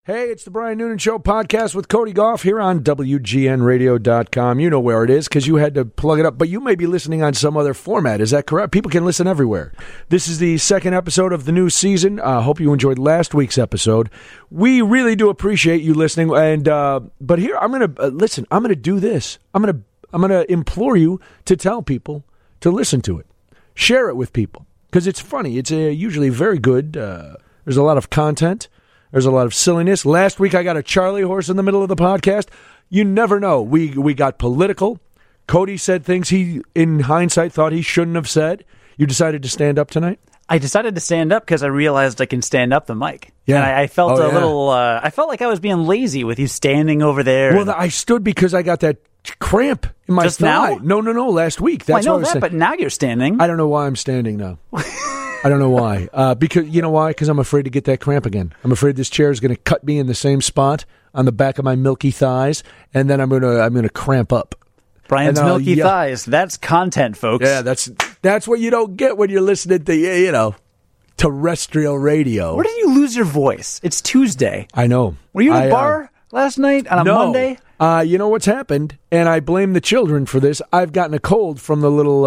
Hey, it's the Brian Noonan Show podcast with Cody Goff here on WGNradio.com. You know where it is because you had to plug it up, but you may be listening on some other format. Is that correct? People can listen everywhere. This is the second episode of the new season. I hope you enjoyed last week's episode. We really do appreciate you listening. And but here, I'm going to listen. I'm going to do this. I'm going to implore you to tell people to listen to it. Share it with people because it's funny. It's usually very good. There's a lot of content. There's a lot of silliness. Last week, I got a Charlie horse in the middle of the podcast. You never know. We got political. Cody said things he, in hindsight, thought he shouldn't have said. You decided to stand up tonight? I decided to stand up because I realized I can stand up the mic. Yeah. And I felt little, I felt like I was being lazy with you standing over there. Well, I stood because I got that cramp in my thigh. Now? No, last week. That's well, I know what I was that, but now you're standing. I don't know why I'm standing now. I don't know why. Because you know why? Because I'm afraid to get that cramp again. I'm afraid this chair is going to cut me in the same spot on the back of my milky thighs, and then I'm gonna cramp up. Brian's milky thighs. That's content, folks. Yeah, that's what you don't get when you're listening to terrestrial radio. Where did you lose your voice? It's Tuesday. I know. Were you in a bar last night on a Monday? You know what's happened, and I blame the children for this. I've gotten a cold from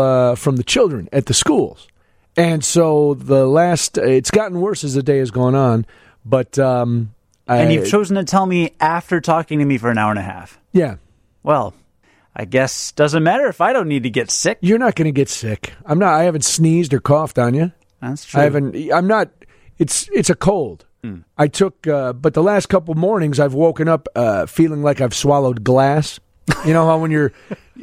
the children at the schools. And so it's gotten worse as the day has gone on, but... and you've chosen to tell me after talking to me for an hour and a half. Yeah. Well, I guess doesn't matter if I don't need to get sick. You're not going to get sick. I'm not. I haven't sneezed or coughed on you. That's true. I'm not. It's a cold. I took, but the last couple mornings I've woken up feeling like I've swallowed glass. You know how when you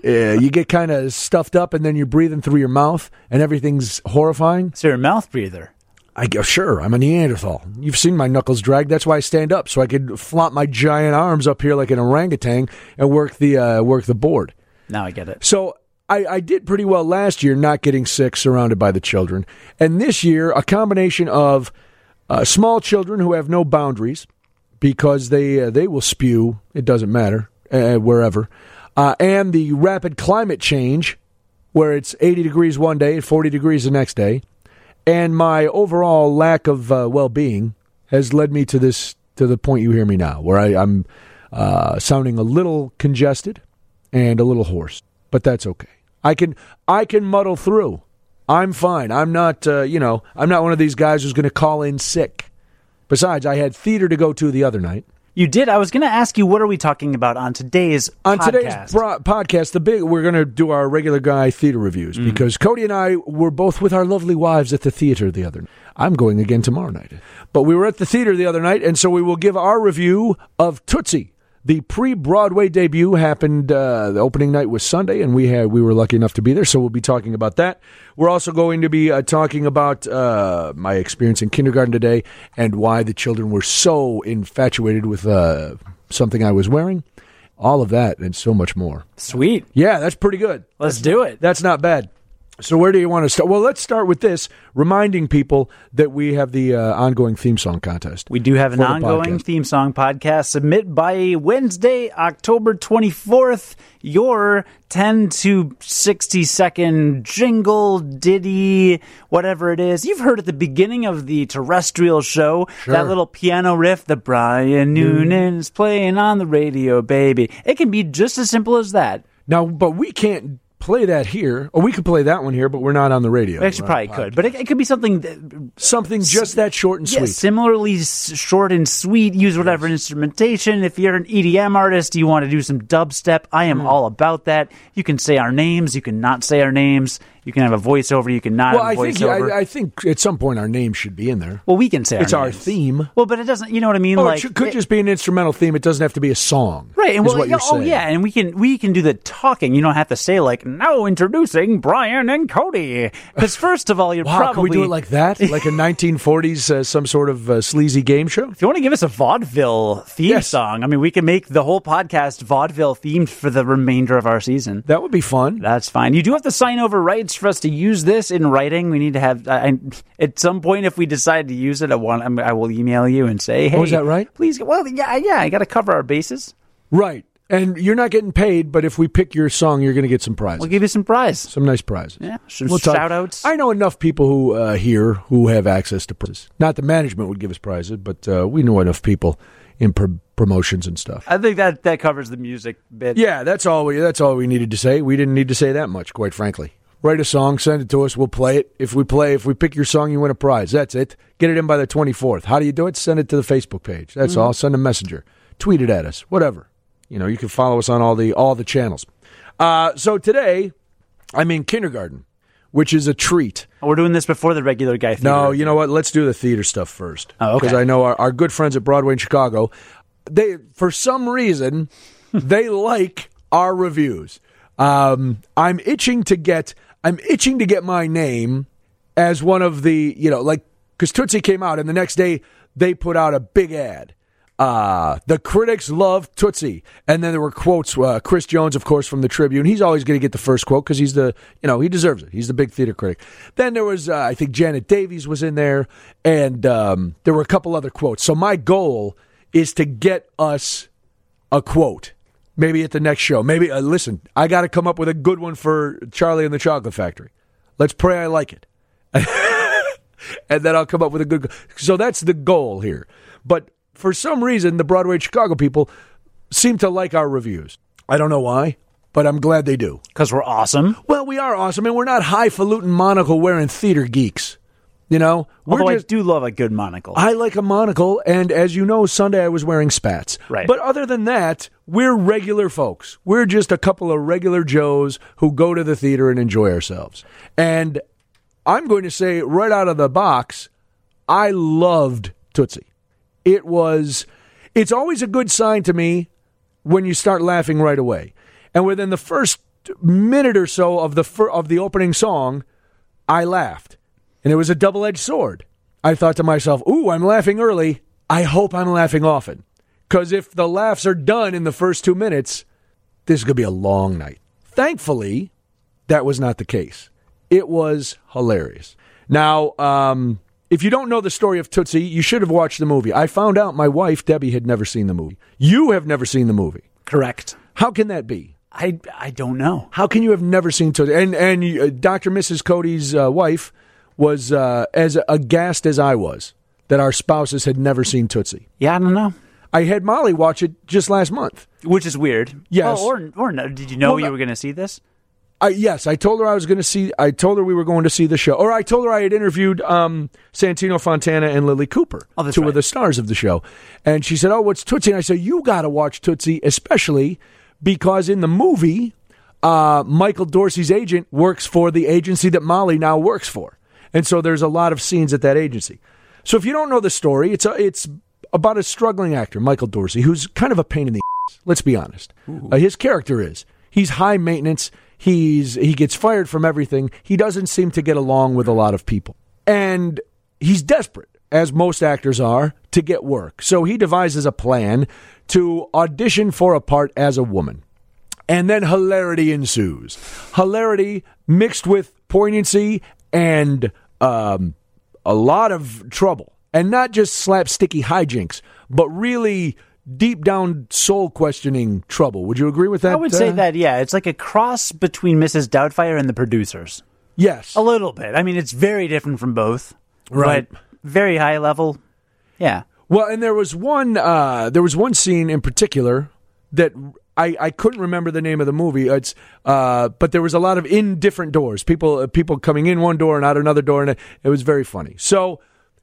get kind of stuffed up and then you're breathing through your mouth and everything's horrifying? So you're a mouth breather. Sure, I'm a Neanderthal. You've seen my knuckles drag. That's why I stand up, so I could flop my giant arms up here like an orangutan and work the board. Now I get it. So I did pretty well last year not getting sick surrounded by the children. And this year, a combination of small children who have no boundaries because they will spew, it doesn't matter, wherever, and the rapid climate change where it's 80 degrees one day, 40 degrees the next day, and my overall lack of well-being has led me to the point you hear me now, where I'm sounding a little congested and a little hoarse, but that's okay. I can muddle through. I'm fine. I'm not I'm not one of these guys who's going to call in sick. Besides, I had theater to go to the other night. You did. I was going to ask you, what are we talking about on today's podcast? On today's podcast, we're going to do our regular guy theater reviews because Cody and I were both with our lovely wives at the theater the other night. I'm going again tomorrow night. But we were at the theater the other night, and so we will give our review of Tootsie. The pre-Broadway debut happened, the opening night was Sunday, and we were lucky enough to be there, so we'll be talking about that. We're also going to be talking about my experience in kindergarten today and why the children were so infatuated with something I was wearing. All of that and so much more. Sweet. Yeah, that's pretty good. Let's do it. That's not bad. So where do you want to start? Well, let's start with this, reminding people that we have the ongoing theme song contest. We do have an ongoing theme song podcast. Submit by Wednesday, October 24th, your 10 to 60 second jingle, ditty, whatever it is. You've heard at the beginning of the terrestrial show, that little piano riff, the Brian Noonan's playing on the radio, baby. It can be just as simple as that. Now, but we can't play that here, or we could play that one here, but we're not on the radio. We actually probably could, but it could be something just that short and sweet. Similarly short and sweet. Use whatever instrumentation. If you're an EDM artist, you want to do some dubstep, I am all about that. You can say our names, you can not say our names. You can have a voiceover, you can not have a voiceover. I think at some point our name should be in there. Well, we can say our names. It's our theme. Well, but it doesn't, you know what I mean? It could just be an instrumental theme. It doesn't have to be a song. Right. And what you're saying. And we can do the talking. You don't have to say now introducing Brian and Cody. Because first of all, you're probably... Can we do it like that? Like a 1940s, some sort of sleazy game show? If you want to give us a vaudeville theme song, I mean, we can make the whole podcast vaudeville themed for the remainder of our season. That would be fun. That's fine. You do have to sign over rights for us to use this in writing. We need to have, at some point, if we decide to use it, I will email you and say, hey. Oh, is that right? Please, well, yeah, I got to cover our bases. Right. And you're not getting paid, but if we pick your song, you're going to get some prizes. We'll give you some prize. Some nice prizes. Yeah, shout-outs. I know enough people who here who have access to prizes. Not the management would give us prizes, but we know enough people in promotions and stuff. I think that covers the music bit. Yeah, that's all we needed to say. We didn't need to say that much, quite frankly. Write a song, send it to us, we'll play it. If we pick your song, you win a prize. That's it. Get it in by the 24th. How do you do it? Send it to the Facebook page. That's all. Send a messenger. Tweet it at us. Whatever. You can follow us on all the channels. So today, I'm in kindergarten, which is a treat. We're doing this before the regular guy theater. No, you know what? Let's do the theater stuff first. Oh, okay. Because I know our good friends at Broadway in Chicago, for some reason, they like our reviews. I'm itching to get my name as one of the, because Tootsie came out and the next day they put out a big ad. The critics love Tootsie. And then there were quotes. Chris Jones, of course, from the Tribune. He's always going to get the first quote because he's he deserves it. He's the big theater critic. Then there was, I think Janet Davies was in there. And there were a couple other quotes. So my goal is to get us a quote. Maybe at the next show. Maybe, listen, I got to come up with a good one for Charlie and the Chocolate Factory. Let's pray I like it. And then I'll come up with a good... So that's the goal here. But for some reason, the Broadway Chicago people seem to like our reviews. I don't know why, but I'm glad they do. Because we're awesome? Well, we are awesome, and we're not highfalutin monocle-wearing theater geeks. Although I do love a good monocle. I like a monocle, and as you know, Sunday I was wearing spats. Right. But other than that, we're regular folks. We're just a couple of regular Joes who go to the theater and enjoy ourselves. And I'm going to say right out of the box, I loved Tootsie. It's always a good sign to me when you start laughing right away. And within the first minute or so of the opening song, I laughed. And it was a double-edged sword. I thought to myself, ooh, I'm laughing early. I hope I'm laughing often. Because if the laughs are done in the first 2 minutes, this is going to be a long night. Thankfully, that was not the case. It was hilarious. Now, if you don't know the story of Tootsie, you should have watched the movie. I found out my wife, Debbie, had never seen the movie. You have never seen the movie. Correct. How can that be? I don't know. How can you have never seen Tootsie? And Dr. Mrs. Cody's wife was as aghast as I was that our spouses had never seen Tootsie. Yeah, I don't know. I had Molly watch it just last month. Which is weird. Yes. Oh, or no. Did you know you were going to see this? Yes, I told her I told her we were going to see the show. Or I told her I had interviewed Santino Fontana and Lily Cooper, two of the stars of the show. And she said, what's Tootsie? And I said, you got to watch Tootsie, especially because in the movie, Michael Dorsey's agent works for the agency that Molly now works for. And so there's a lot of scenes at that agency. So if you don't know the story, it's about a struggling actor, Michael Dorsey, who's kind of a pain in the ass. Let's be honest. His character is. He's high maintenance. He gets fired from everything. He doesn't seem to get along with a lot of people. And he's desperate, as most actors are, to get work. So he devises a plan to audition for a part as a woman. And then hilarity ensues. Hilarity mixed with poignancy and a lot of trouble. And not just slapsticky hijinks, but really deep down soul questioning trouble. Would you agree with that? I would say that, yeah. It's like a cross between Mrs. Doubtfire and the producers. Yes. A little bit. I mean, it's very different from both. Right. But very high level. Yeah. Well, and there was one scene in particular that I couldn't remember the name of the movie. But there was a lot of in different doors. People coming in one door and out another door, and it was very funny. So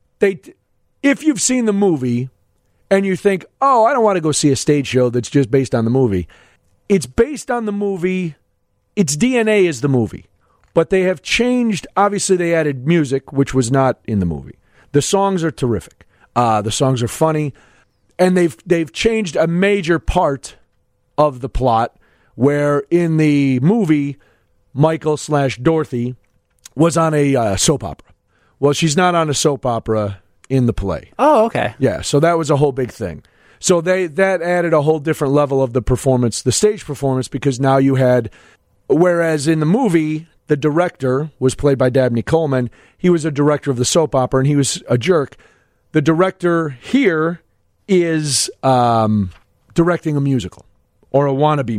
if you've seen the movie and you think, oh, I don't want to go see a stage show that's just based on the movie, it's based on the movie. Its DNA is the movie. But they have changed. Obviously, they added music, which was not in the movie. The songs are terrific. The songs are funny. And they've changed a major part of the plot where in the movie, Michael/Dorothy was on a soap opera. Well, she's not on a soap opera in the play. Oh, okay. Yeah, so that was a whole big thing. So that added a whole different level of the performance, the stage performance, because now you had, whereas in the movie, the director was played by Dabney Coleman. He was a director of the soap opera, and he was a jerk. The director here is directing a musical or a wannabe musical.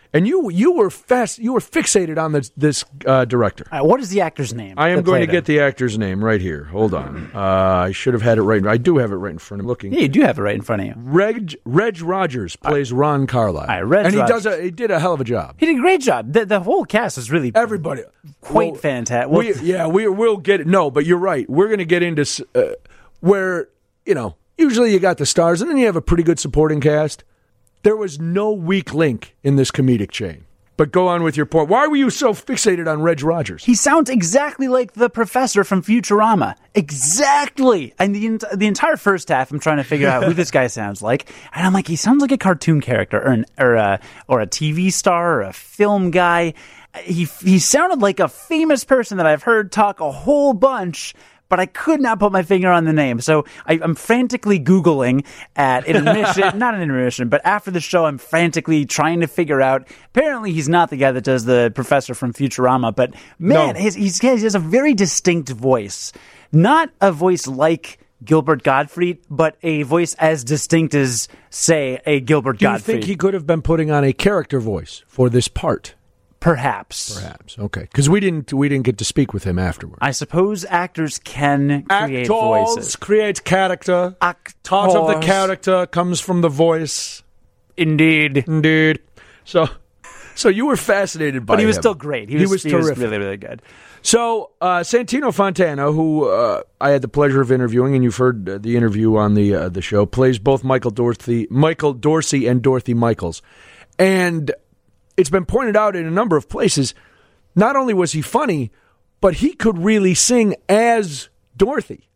And you were fixated on this director. What is the actor's name? I am going to get the actor's name right here. Hold on. I should have had it right. I do have it right in front of me. Looking. Yeah, you do have it right in front of you. Reg Rogers plays Ron Carlyle. He did a hell of a job. He did a great job. The whole cast is really everybody quite fantastic. We'll get it. No, but you're right. We're going to get into where, usually you got the stars and then you have a pretty good supporting cast. There was no weak link in this comedic chain. But go on with your point. Why were you so fixated on Reg Rogers? He sounds exactly like the professor from Futurama. Exactly. And the entire first half, I'm trying to figure out who this guy sounds like. And I'm like, he sounds like a cartoon character or a TV star or a film guy. He sounded like a famous person that I've heard talk a whole bunch, but I could not put my finger on the name. So I'm frantically Googling at intermission, not an intermission, but after the show, I'm frantically trying to figure out. Apparently, he's not the guy that does the professor from Futurama, but man, No. he has a very distinct voice. Not a voice like Gilbert Gottfried, but a voice as distinct as, say, a Gilbert Do you Gottfried. think he could have been putting on a character voice for this part? Perhaps. Okay. Because we didn't get to speak with him afterward. I suppose actors can create voices. Create character. Part of the character comes from the voice. Indeed. So you were fascinated by him. But he was still great. He was terrific. really, really good. So Santino Fontana, who I had the pleasure of interviewing, and you've heard the interview on the show, plays both Michael Dorsey and Dorothy Michaels. And it's been pointed out in a number of places, not only was he funny, but he could really sing as Dorothy.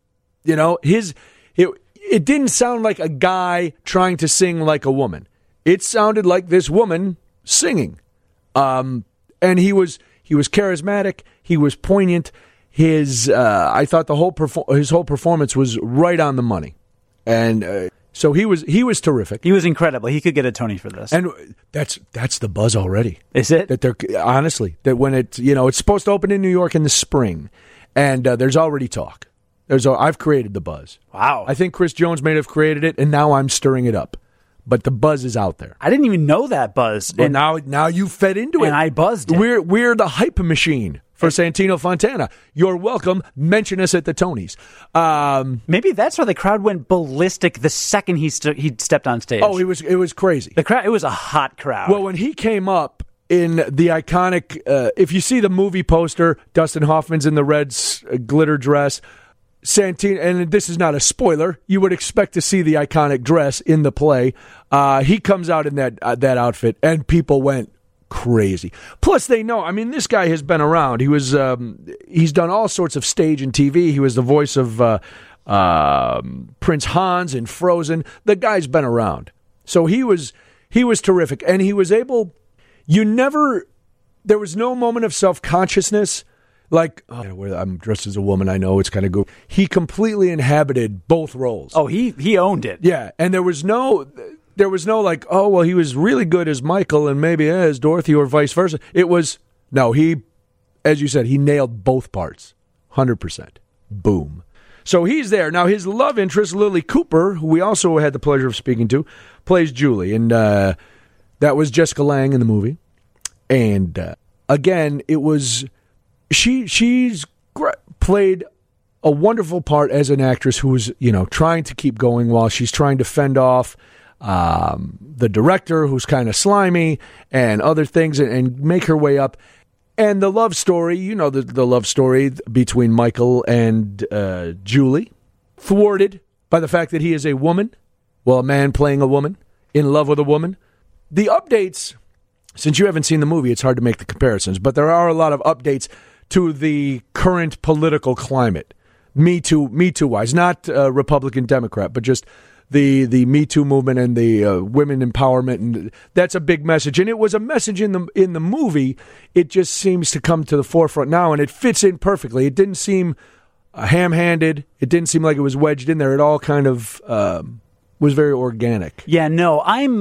It didn't sound like a guy trying to sing like a woman. It sounded like this woman singing. And he was charismatic. He was poignant. I thought his whole performance was right on the money. And so he was terrific. He was incredible. He could get a Tony for this. And that's the buzz already. Is it? That they're honestly that when it's supposed to open in New York in the spring, and there's already talk. I've created the buzz. Wow. I think Chris Jones may have created it, and now I'm stirring it up. But the buzz is out there. I didn't even know that buzz. And now you fed into it. And I buzzed it. We're the hype machine for Santino Fontana. You're welcome. Mention us at the Tonys. Maybe that's why the crowd went ballistic the second he stepped on stage. Oh, it was crazy. The crowd. It was a hot crowd. Well, when he came up in the iconic, if you see the movie poster, Dustin Hoffman's in the red glitter dress. Santino, and this is not a spoiler, you would expect to see the iconic dress in the play. He comes out in that outfit, and people went crazy. Plus, they know. I mean, this guy has been around. He's done all sorts of stage and TV. He was the voice of Prince Hans in Frozen. The guy's been around, so he was terrific, and he was able. There was no moment of self-consciousness. Like, I'm dressed as a woman, I know it's kind of goofy. He completely inhabited both roles. Oh, he owned it. Yeah, and there was no like, oh, well, he was really good as Michael and maybe as Dorothy or vice versa. It was, he, as you said, he nailed both parts, 100%. Boom. So he's there. Now, his love interest, Lily Cooper, who we also had the pleasure of speaking to, plays Julie, and that was Jessica Lange in the movie. And again, it was... She's played a wonderful part as an actress who was, trying to keep going while she's trying to fend off the director who's kind of slimy and other things and make her way up. And the love story, the love story between Michael and Julie, thwarted by the fact that he is a woman, a man playing a woman, in love with a woman. The updates, since you haven't seen the movie, it's hard to make the comparisons, but there are a lot of updates to the current political climate, Me Too wise, not Republican Democrat, but just the Me Too movement and the women empowerment, and that's a big message. And it was a message in the movie. It just seems to come to the forefront now, and it fits in perfectly. It didn't seem ham-handed. It didn't seem like it was wedged in there. It all kind of was very organic. Yeah, no,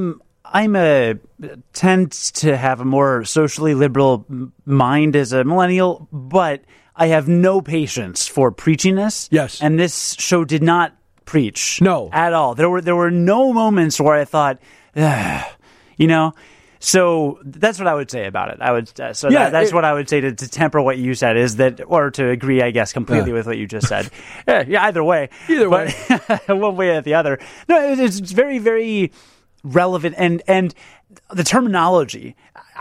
tend to have a more socially liberal mind as a millennial, but I have no patience for preachiness. Yes. And this show did not preach. No. At all. There were no moments where I thought, So that's what I would say about it. That's what I would say to temper what you said is that, or to agree, I guess, completely with what you just said. Yeah, either way. One way or the other. No, it's very, very relevant, and the terminology.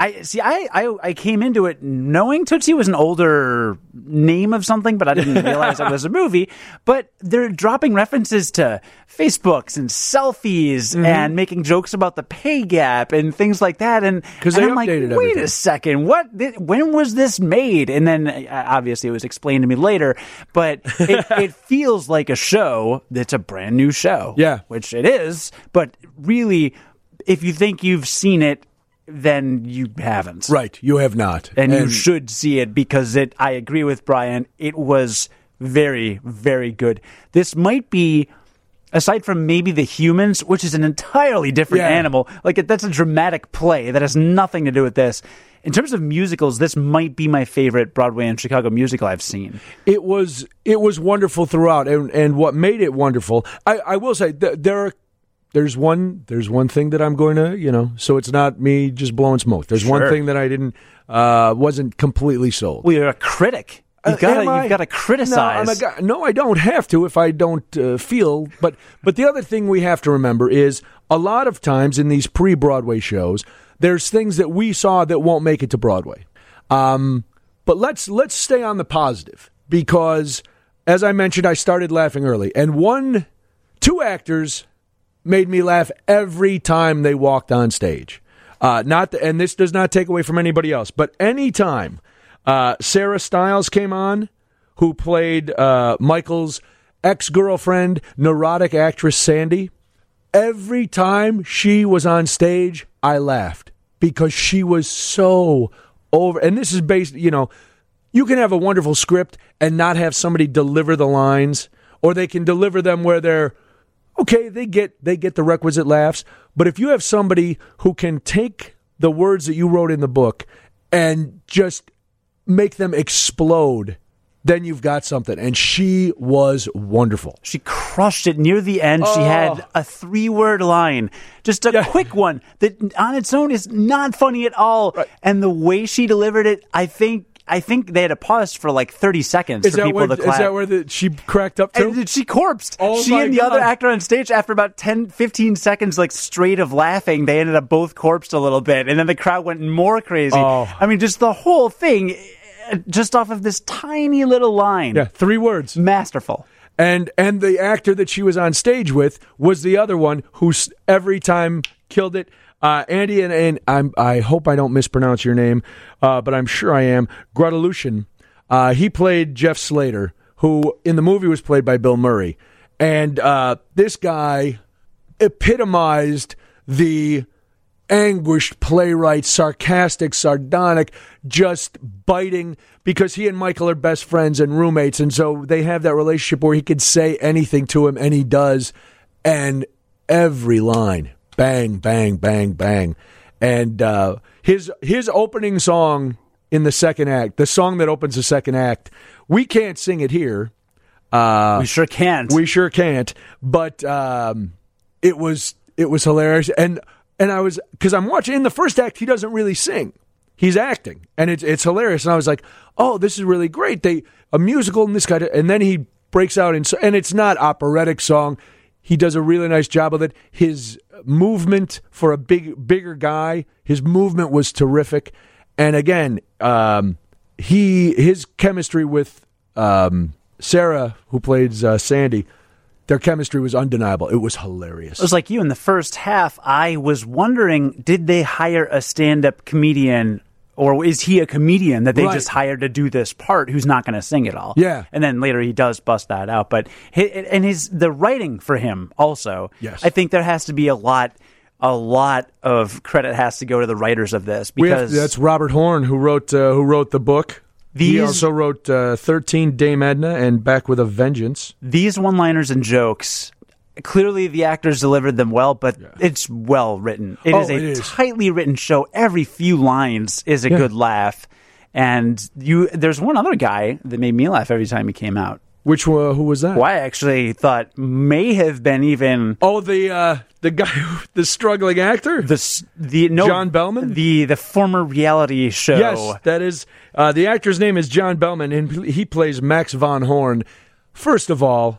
I came into it knowing Tootsie was an older name of something, but I didn't realize it was a movie. But they're dropping references to Facebooks and selfies and making jokes about the pay gap and things like that. And I'm like, wait a second, when was this made? And then obviously it was explained to me later, but it feels like a show that's a brand new show. Yeah. Which it is, but really, if you think you've seen it, then you haven't. Right, you have not. And you should see it because I agree with Brian, it was very, very good. This might be, aside from maybe The Humans, which is an entirely different animal, like that's a dramatic play that has nothing to do with this. In terms of musicals, this might be my favorite Broadway and Chicago musical I've seen. It was wonderful throughout, and what made it wonderful, I will say, There's one thing that I'm going to, so it's not me just blowing smoke. There's one thing that I wasn't completely sold. Well, you're a critic. You've got to criticize. No, I don't have to if I don't feel. But the other thing we have to remember is a lot of times in these pre-Broadway shows, there's things that we saw that won't make it to Broadway. But let's stay on the positive because, as I mentioned, I started laughing early, and two actors made me laugh every time they walked on stage. And this does not take away from anybody else, but any time Sarah Stiles came on, who played Michael's ex-girlfriend, neurotic actress Sandy, every time she was on stage, I laughed because she was so over. And this is based, you can have a wonderful script and not have somebody deliver the lines, or they can deliver them where they're, okay, they get the requisite laughs, but if you have somebody who can take the words that you wrote in the book and just make them explode, then you've got something. And she was wonderful. She crushed it near the end. She had a 3-word line, just a quick one that on its own is not funny at all. Right. And the way she delivered it, I think they had to pause for like 30 seconds for people to clap. Is that where she cracked up to? And she corpsed. She and the other actor on stage, after about 10, 15 seconds like straight of laughing, they ended up both corpsed a little bit. And then the crowd went more crazy. I mean, just the whole thing, just off of this tiny little line. Yeah, 3 words. Masterful. And the actor that she was on stage with was the other one who every time killed it. Andy, and I hope I don't mispronounce your name, but I'm sure I am, Gradalushin. He played Jeff Slater, who in the movie was played by Bill Murray. And this guy epitomized the anguished playwright, sarcastic, sardonic, just biting, because he and Michael are best friends and roommates, and so they have that relationship where he could say anything to him, and he does, and every line, bang, bang, bang, bang. And his opening song in the second act, the song that opens the second act, we can't sing it here. We sure can't. We sure can't. But it was hilarious. And I was, because I'm watching, in the first act, he doesn't really sing. He's acting. And it's hilarious. And I was like, oh, this is really great. A musical and this guy, and then he breaks out and it's not operatic song. He does a really nice job of it. His movement for a bigger guy, his movement was terrific. And again, his chemistry with Sarah, who plays Sandy, their chemistry was undeniable. It was hilarious. It was like you in the first half. I was wondering, did they hire a stand-up comedian, or is he a comedian that they just hired to do this part who's not going to sing it all? Yeah. And then later he does bust that out. But the writing for him also, yes. I think there has to be a lot of credit has to go to the writers of this, because that's Robert Horn who wrote the book. He also wrote 13 Dame Edna and Back with a Vengeance. These one-liners and jokes, clearly the actors delivered them well, but it's well written. It is a tightly written show. Every few lines is a good laugh. And there's one other guy that made me laugh every time he came out. Which who was that? Well, I actually thought may have been even the guy, the struggling actor, John Bellman, the former reality show. Yes, that is the actor's name is John Bellman, and he plays Max von Horn. First of all,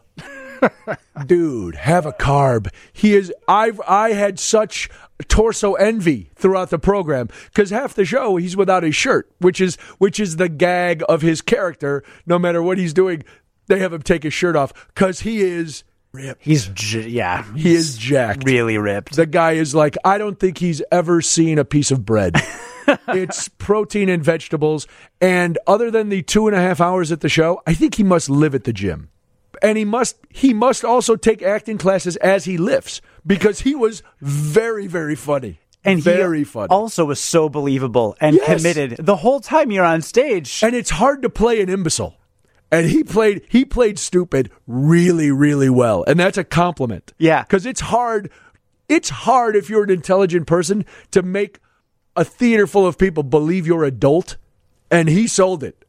dude, have a carb. He is. I had such torso envy throughout the program because half the show he's without his shirt, which is the gag of his character. No matter what he's doing, they have him take his shirt off because he is ripped. He is jacked, really ripped. The guy is like, I don't think he's ever seen a piece of bread. It's protein and vegetables, and other than the 2.5 hours at the show, I think he must live at the gym. And he must also take acting classes as he lifts because he was very, very funny. And very funny. Also was so believable and committed the whole time you're on stage. And it's hard to play an imbecile. And he played stupid really, really well. And that's a compliment. Yeah. Because it's hard if you're an intelligent person to make a theater full of people believe you're adult. And he sold it.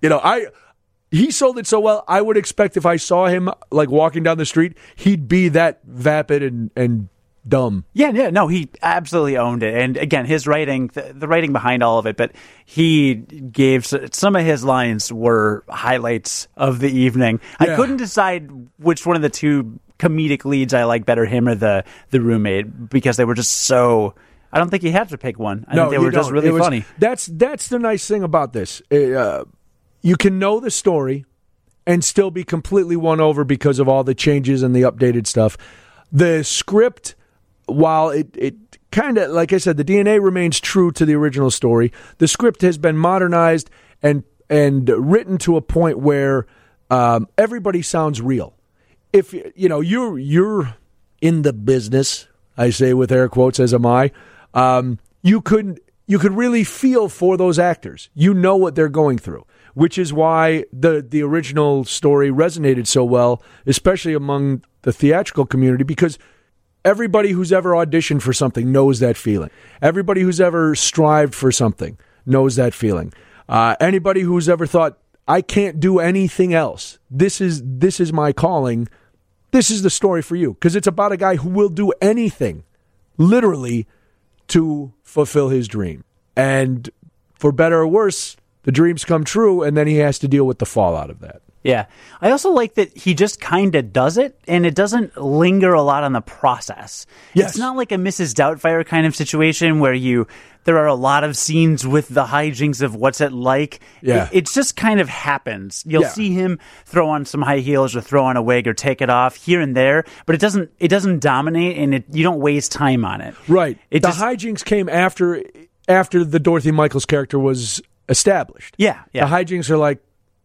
He sold it so well, I would expect if I saw him like walking down the street, he'd be that vapid and dumb. Yeah, no, he absolutely owned it. And again, his writing, the writing behind all of it, but he gave some of his lines were highlights of the evening. Yeah. I couldn't decide which one of the two comedic leads I like better, him or the roommate, because they were just so... I don't think you have to pick one. I think they were just really funny. That's the nice thing about this. You can know the story and still be completely won over because of all the changes and the updated stuff. The script, while it kind of, like I said, the DNA remains true to the original story, the script has been modernized and written to a point where everybody sounds real. If you're in the business, I say with air quotes, as am I, you could really feel for those actors. You know what they're going through, which is why the original story resonated so well, especially among the theatrical community, because everybody who's ever auditioned for something knows that feeling. Everybody who's ever strived for something knows that feeling. Anybody who's ever thought, I can't do anything else, this is my calling, this is the story for you, because it's about a guy who will do anything, literally, to fulfill his dream. And for better or worse, the dreams come true, and then he has to deal with the fallout of that. Yeah. I also like that he just kind of does it, and it doesn't linger a lot on the process. Yes. It's not like a Mrs. Doubtfire kind of situation where there are a lot of scenes with the hijinks of what's it like. Yeah. It just kind of happens. You'll see him throw on some high heels or throw on a wig or take it off here and there, but it doesn't dominate, and you don't waste time on it. Right. Hijinks came after the Dorothy Michaels character was established. Yeah. The hijinks are like,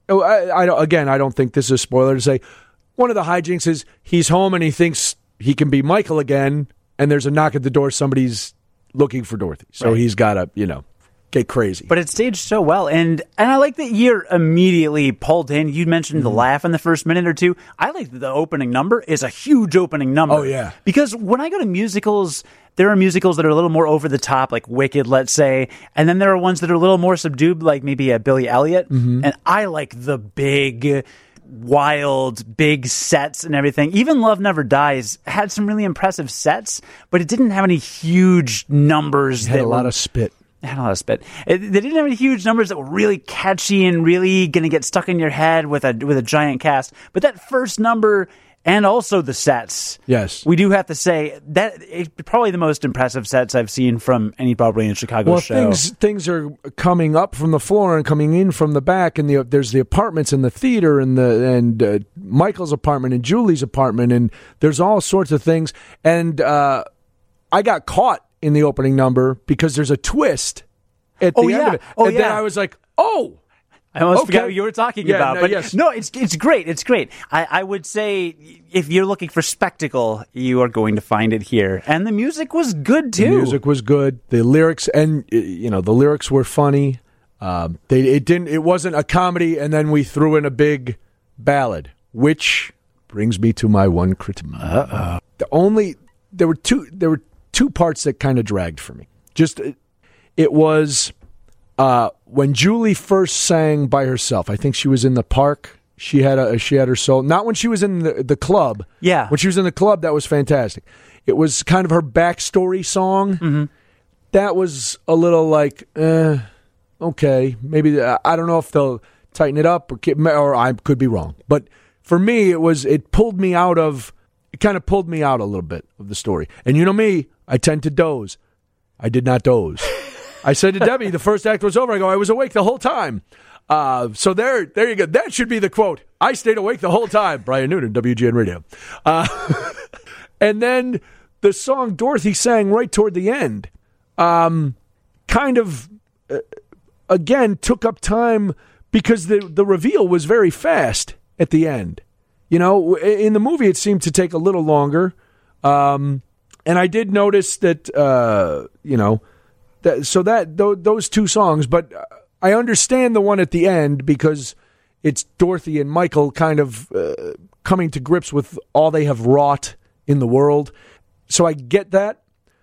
I don't think this is a spoiler to say, one of the hijinks is he's home and he thinks he can be Michael again, and there's a knock at the door, somebody's looking for Dorothy. So he's got to, get crazy. But it's staged so well, and I like that you're immediately pulled in. You mentioned the laugh in the first minute or two. I like that the opening number is a huge opening number. Oh, yeah. Because when I go to musicals, there are musicals that are a little more over the top, like Wicked, let's say, and then there are ones that are a little more subdued, like maybe a Billy Elliot. Mm-hmm. And I like the big, wild, big sets and everything. Even Love Never Dies had some really impressive sets, but it didn't have any huge numbers. It had a lot of spit. They didn't have any huge numbers that were really catchy and really going to get stuck in your head with a giant cast. But that first number, and also the sets. Yes. We do have to say that it's probably the most impressive sets I've seen from any Broadway in Chicago show. Things are coming up from the floor and coming in from the back, and there's the apartments in the theater and Michael's apartment and Julie's apartment, and there's all sorts of things. And I got caught in the opening number because there's a twist at the end of it. Then I was like, oh! I almost forgot what you were talking about. It's great. It's great. I would say if you're looking for spectacle, you are going to find it here. And the music was good, too. The music was good. The lyrics, and the lyrics were funny. It wasn't a comedy, and then we threw in a big ballad, which brings me to my one critique. There were two parts that kind of dragged for me. It was when Julie first sang by herself. I think she was in the park. she had her soul. Not when she was in the club. Yeah. When she was in the club, that was fantastic. It was kind of her backstory song. Mm-hmm. That was a little like, okay, maybe I don't know if they'll tighten it up or I could be wrong. But for me, it kind of pulled me out a little bit of the story. And you know me, I tend to doze. I did not doze. I said to Debbie, the first act was over. I go, I was awake the whole time. So there you go. That should be the quote. I stayed awake the whole time. Brian Noonan, WGN Radio. And then the song Dorothy sang right toward the end, kind of, again, took up time because the reveal was very fast at the end. You know, in the movie, it seemed to take a little longer. And I did notice that, those two songs, but I understand the one at the end because it's Dorothy and Michael kind of coming to grips with all they have wrought in the world. So I get that.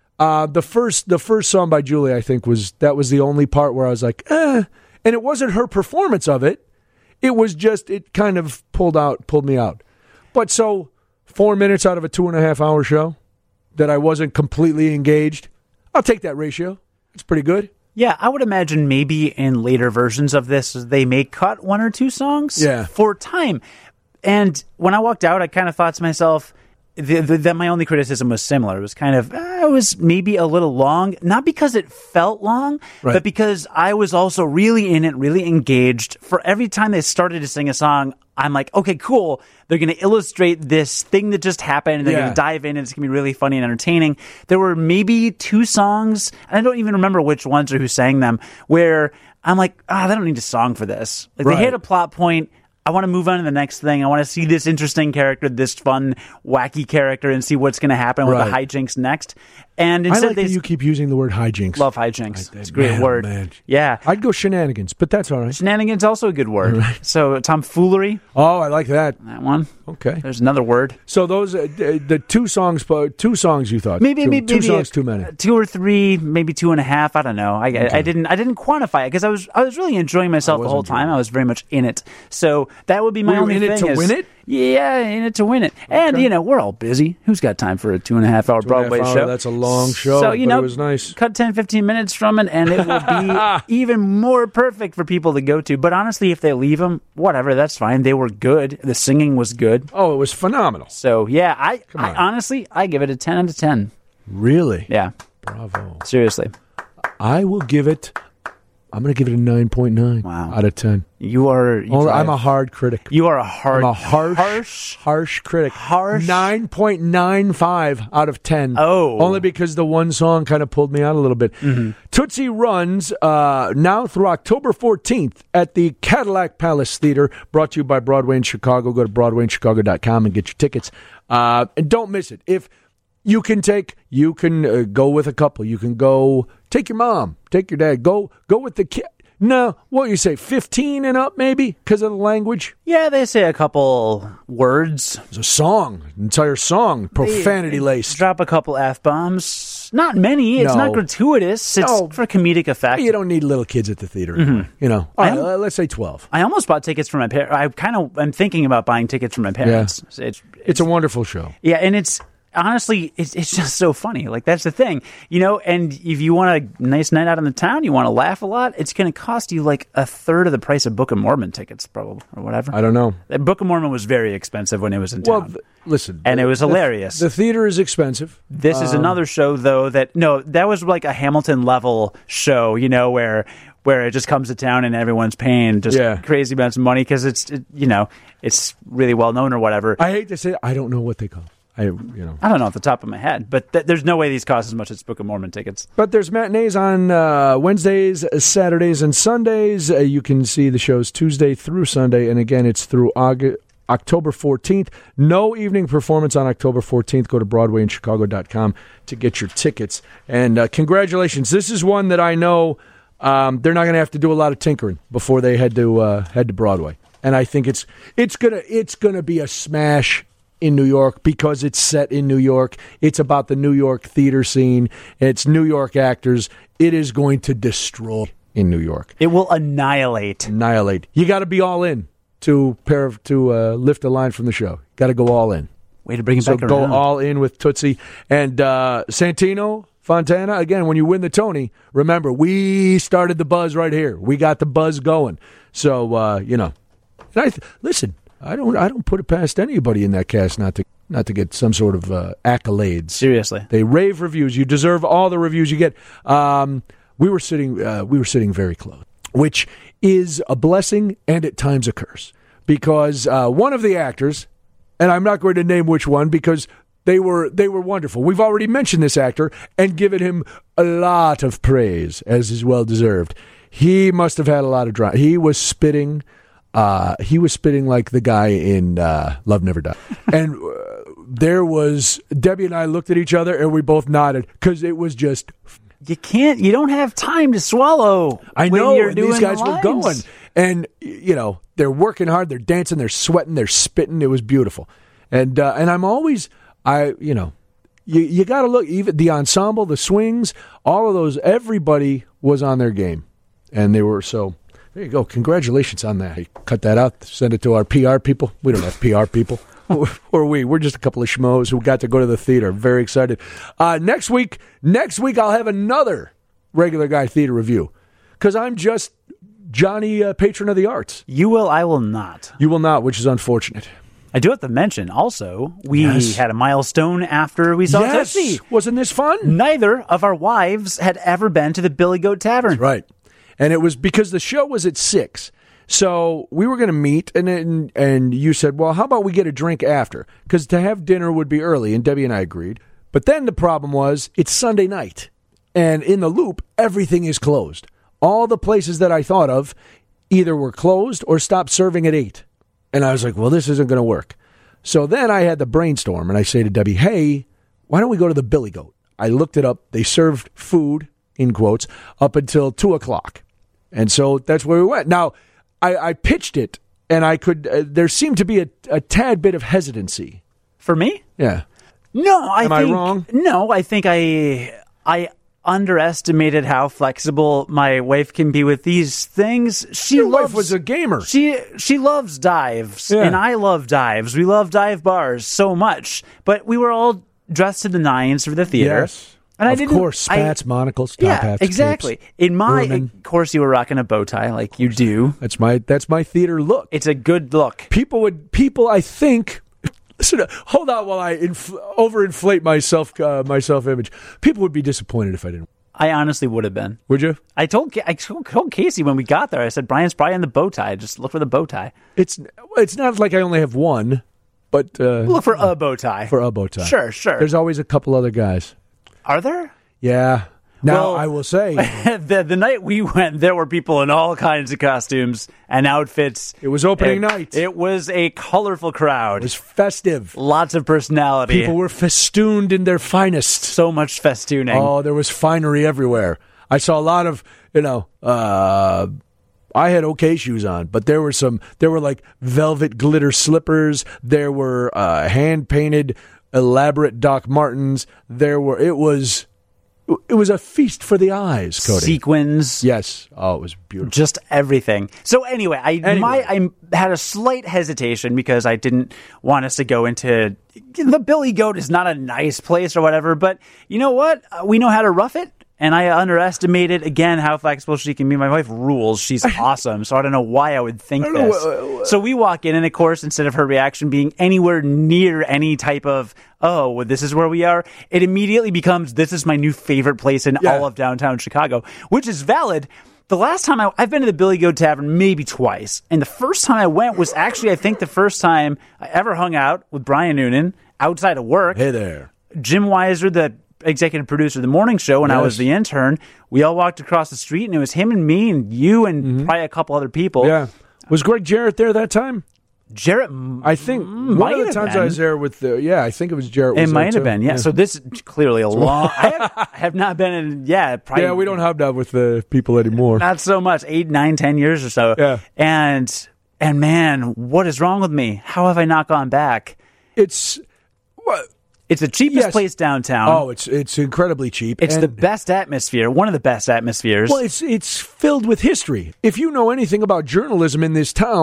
The first song by Julie, I think, was the only part where I was like, and it wasn't her performance of it. It was just, it kind of pulled me out. But so 4 minutes out of a 2.5 hour show that I wasn't completely engaged, I'll take that ratio. It's pretty good. Yeah, I would imagine maybe in later versions of this, they may cut 1 or 2 songs for time. And when I walked out, I kind of thought to myself that my only criticism was similar. It was kind of, it was maybe a little long, not because it felt long, but because I was also really in it, really engaged. For every time they started to sing a song, I'm like, okay, cool. They're going to illustrate this thing that just happened, and they're going to dive in, and it's going to be really funny and entertaining. There were maybe 2 songs, and I don't even remember which ones or who sang them, where I'm like, they don't need a song for this. Like, they hit a plot point. I want to move on to the next thing. I want to see this interesting character, this fun, wacky character, and see what's going to happen with the hijinks next. And instead, I like that you keep using the word hijinks. Love hijinks. It's a great word. Man. Yeah. I'd go shenanigans, but that's all right. Shenanigans also a good word. Right. So tomfoolery. Oh, I like that. That one. Okay. There's another word. So those the two songs you thought maybe two songs too many. 2 or 3, maybe 2.5. I don't know. I didn't quantify it because I was really enjoying myself the whole time. I was very much in it. So that would be my only thing. In it to win it? Yeah, in it to win it. Okay. And we're all busy. Who's got time for a 2.5 hour Broadway show? That's a long show. So but it was nice. Cut 10-15 minutes from it, and it will be even more perfect for people to go to. But honestly, if they leave them, whatever, that's fine. They were good. The singing was good. Oh, it was phenomenal. So yeah, I honestly I give it a 10 out of 10. Really? Yeah. Bravo. Seriously. I'm going to give it a 9.9 out of 10. I'm a hard critic. You are a harsh critic. 9.95 out of 10. Oh. Only because the one song kind of pulled me out a little bit. Mm-hmm. Tootsie runs now through October 14th at the Cadillac Palace Theater, brought to you by Broadway in Chicago. Go to BroadwayInChicago.com and get your tickets. And don't miss it. If you can go with a couple. You can go take your mom, take your dad. Go with the kid. No, what do you say, 15 and up maybe because of the language? Yeah, they say a couple words. It's a song, entire song, profanity-laced. Drop a couple F-bombs. Not many. It's not gratuitous. It's for comedic effect. You don't need little kids at the theater anymore. All right, let's say 12. I almost bought tickets for my parents. I'm thinking about buying tickets for my parents. Yeah. It's a wonderful show. Yeah, and it's... Honestly, it's just so funny. Like, that's the thing, and if you want a nice night out in the town, you want to laugh a lot, it's going to cost you like a third of the price of Book of Mormon tickets, probably, or whatever. I don't know. Book of Mormon was very expensive when it was in town. Well, listen. And it was hilarious. The theater is expensive. This is another show, though, that was like a Hamilton-level show, where it just comes to town and everyone's paying just crazy amounts of money because it's really well known or whatever. I hate to say it, I don't know what they call it. I don't know off the top of my head, but there's no way these cost as much as Book of Mormon tickets. But there's matinees on Wednesdays, Saturdays, and Sundays. You can see the shows Tuesday through Sunday, and again, it's through October 14th. No evening performance on October 14th. Go to BroadwayInChicago.com to get your tickets. And congratulations. This is one that I know they're not going to have to do a lot of tinkering before they head to Broadway. And I think it's gonna be a smash in New York because it's set in New York. It's about the New York theater scene. It's New York actors. It is going to destroy in New York. It will annihilate. You got to be all in. to lift a line from the show. Got to go all in. Way to bring it So back go around. all in with Tootsie. And Santino, Fontana, again, when you win the Tony, remember, we started the buzz right here. We got the buzz going. So, and listen, I don't put it past anybody in that cast not to get some sort of accolades. Seriously. They rave reviews. You deserve all the reviews you get. We were sitting very close, which is a blessing and at times a curse, because one of the actors, and I'm not going to name which one because they were wonderful. We've already mentioned this actor and given him a lot of praise, as is well deserved. He must have had a lot of drama. He was spitting like the guy in Love Never Dies. And Debbie and I looked at each other and we both nodded because it was just... You don't have time to swallow. I when know, you're and doing these guys the were lines. going. And, they're working hard, they're dancing, they're sweating, they're spitting. It was beautiful. And I'm always, you got to look, even the ensemble, the swings, all of those, everybody was on their game. And they were, so there you go. Congratulations on that. Cut that out, send it to our PR people. We don't have PR people. Or we're just a couple of schmoes who got to go to the theater. Very excited. Next week I'll have another regular guy theater review because I'm just Johnny, patron of the arts. You will, I will not. You will not, which is unfortunate. I do have to mention also, we Yes. had a milestone after we saw Yes, Tootsie. wasn't this fun? Neither of our wives had ever been to the Billy Goat Tavern. Right, and it was because the show was at 6. So we were going to meet, and you said, well, how about we get a drink after? Because to have dinner would be early, and Debbie and I agreed. But then the problem was, it's Sunday night, and in the Loop, everything is closed. All the places that I thought of either were closed or stopped serving at 8. And I was like, well, this isn't going to work. So then I had the brainstorm, and I say to Debbie, hey, why don't we go to the Billy Goat? I looked it up. They served food, in quotes, up until 2 o'clock. And so that's where we went. Now, I pitched it, and I could. There seemed to be a tad bit of hesitancy. For me? Yeah. No, Am I wrong? No, I think I underestimated how flexible my wife can be with these things. Your wife was a gamer. She loves dives, Yeah. and I love dives. We love dive bars so much, but we were all dressed to the nines for the theater. Yes. And of course, spats, monocles, top yeah, hats, exactly. capes, In my, ermine. of course, you were rocking a bow tie like you do. That's my theater look. It's a good look. People I think. Listen, hold on while I overinflate myself image. People would be disappointed if I didn't. I honestly would have been. Would you? I told Casey when we got there, I said, Brian's probably in the bow tie. Just look for the bow tie. It's not like I only have one, but Look for a bow tie. for a bow tie. Sure. There's always a couple other guys. Are there? Yeah. Now, Well, I will say, the night we went, there were people in all kinds of costumes and outfits. it was opening night. It was a colorful crowd. It was festive. Lots of personality. People were festooned in their finest. So much festooning. Oh, there was finery everywhere. I saw a lot of, I had okay shoes on, but there were like velvet glitter slippers. There were hand-painted, elaborate Doc Martens. It was a feast for the eyes, Cody. Sequins. Yes. Oh, it was beautiful. Just everything. So anyway, I had a slight hesitation because I didn't want us to go into the Billy Goat is not a nice place or whatever, but you know what? We know how to rough it. And I underestimated, again, how flexible she can be. My wife rules. She's awesome. So I don't know why I would think this. So we walk in, and of course, instead of her reaction being anywhere near any type of, oh, well, this is where we are, it immediately becomes, this is my new favorite place in all of downtown Chicago, which is valid. The last time I've been to the Billy Goat Tavern maybe twice. And the first time I went was actually, I think, the first time I ever hung out with Brian Noonan outside of work. Hey there. Jim Weiser, the executive producer of the morning show, when I was the intern, we all walked across the street, and it was him and me and you and probably a couple other people. Yeah. Was Greg Jarrett there that time? Jarrett, I think one of the times I was there with I think it was Jarrett. it Was might there have too. been, yeah. So this is clearly a long. I have not been in, probably. Yeah, we don't hobnob with the people anymore. Not so much, 8, 9, 10 years or so. Yeah. And man, what is wrong with me? How have I not gone back? It's what. It's the cheapest place downtown. Oh, it's incredibly cheap. It's and, the best atmosphere, one of the best atmospheres. Well, it's filled with history. If you know anything about journalism in this town,